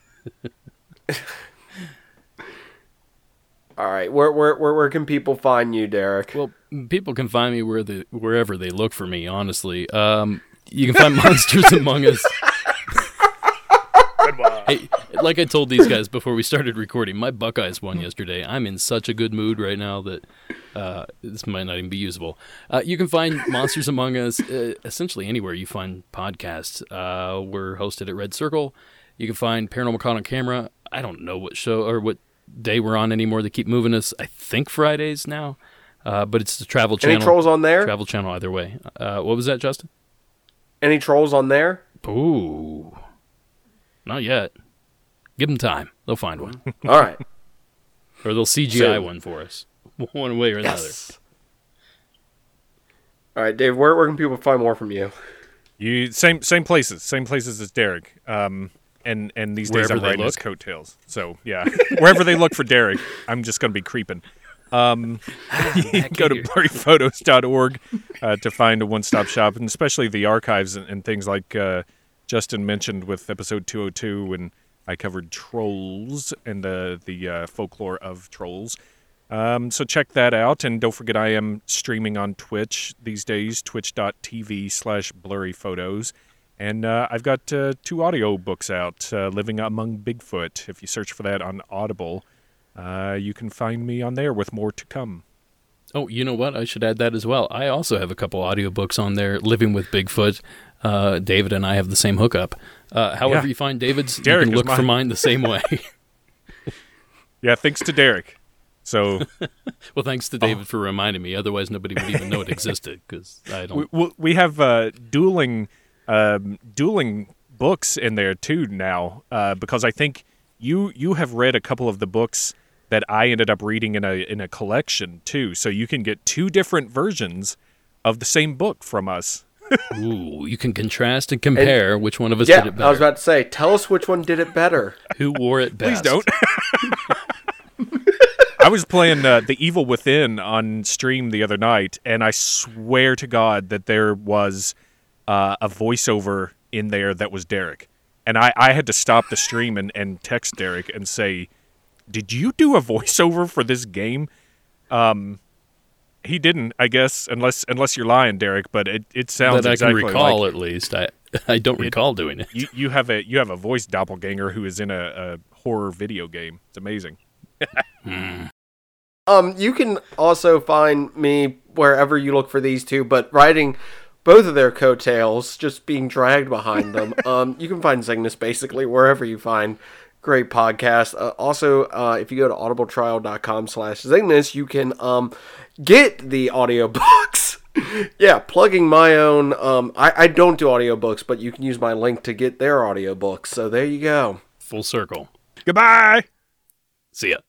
All right, where where where where can people find you, Derek? Well, people can find me where the wherever they look for me. Honestly, um, you can find Monsters Among Us. Hey, like I told these guys before we started recording, my Buckeyes won yesterday. I'm in such a good mood right now that uh, this might not even be usable. Uh, you can find Monsters Among Us uh, essentially anywhere you find podcasts. Uh, we're hosted at Red Circle. You can find Paranormal Caught on Camera. I don't know what show or what day we're on anymore. They keep moving us. I think Fridays now, uh, but it's the Travel Channel. Any trolls on there? Travel Channel either way. Uh, what was that, Justin? Any trolls on there? Ooh. Not yet. Give them time. They'll find one. All right. Or they'll C G I so, one for us. One way or another. Yes. All right, Dave, where, where can people find more from you? You same same places. Same places as Derek. Um, and, and these Wherever days I'm riding look. his coattails. So, yeah. Wherever they look for Derek, I'm just going to be creeping. Um, you can go to blurry photos dot org uh, to find a one-stop shop, and especially the archives and, and things like uh, Justin mentioned with episode two oh two when I covered trolls and uh, the uh, folklore of trolls. Um, so check that out, and don't forget I am streaming on Twitch these days, twitch dot t v slash blurry photos. And uh, I've got uh, two audio books out, uh, Living Among Bigfoot. If you search for that on Audible, uh, you can find me on there with more to come. Oh, you know what? I should add that as well. I also have a couple audiobooks on there, Living with Bigfoot. Uh, David and I have the same hookup. Uh, however yeah. you find David's, Derek you can look mine. for mine the same way. Yeah, thanks to Derek. So, well, thanks to David oh. for reminding me. Otherwise, nobody would even know it existed because I don't. We, we have uh, dueling, um, dueling books in there too now uh, because I think you you have read a couple of the books that I ended up reading in a in a collection too. So you can get two different versions of the same book from us. Ooh, you can contrast and compare and, which one of us yeah, did it better. I was about to say, tell us which one did it better. Who wore it best? Please don't. I was playing uh, The Evil Within on stream the other night, and I swear to God that there was uh, a voiceover in there that was Derek. And I, I had to stop the stream and, and text Derek and say, did you do a voiceover for this game? Um, he didn't, I guess, unless unless you're lying, Derek, but it, it sounds that exactly I can recall, like, at least. I I don't it, recall doing it. You, you, have a, you have a voice doppelganger who is in a, a horror video game. It's amazing. hmm. Um, you can also find me wherever you look for these two, but riding both of their coattails, just being dragged behind them. um, you can find Cygnus basically wherever you find great podcasts. Uh, also, uh, if you go to audibletrial dot com slash Cygnus, you can um get the audiobooks. Yeah, plugging my own. Um, I, I don't do audiobooks, but you can use my link to get their audiobooks. So there you go. Full circle. Goodbye. See ya.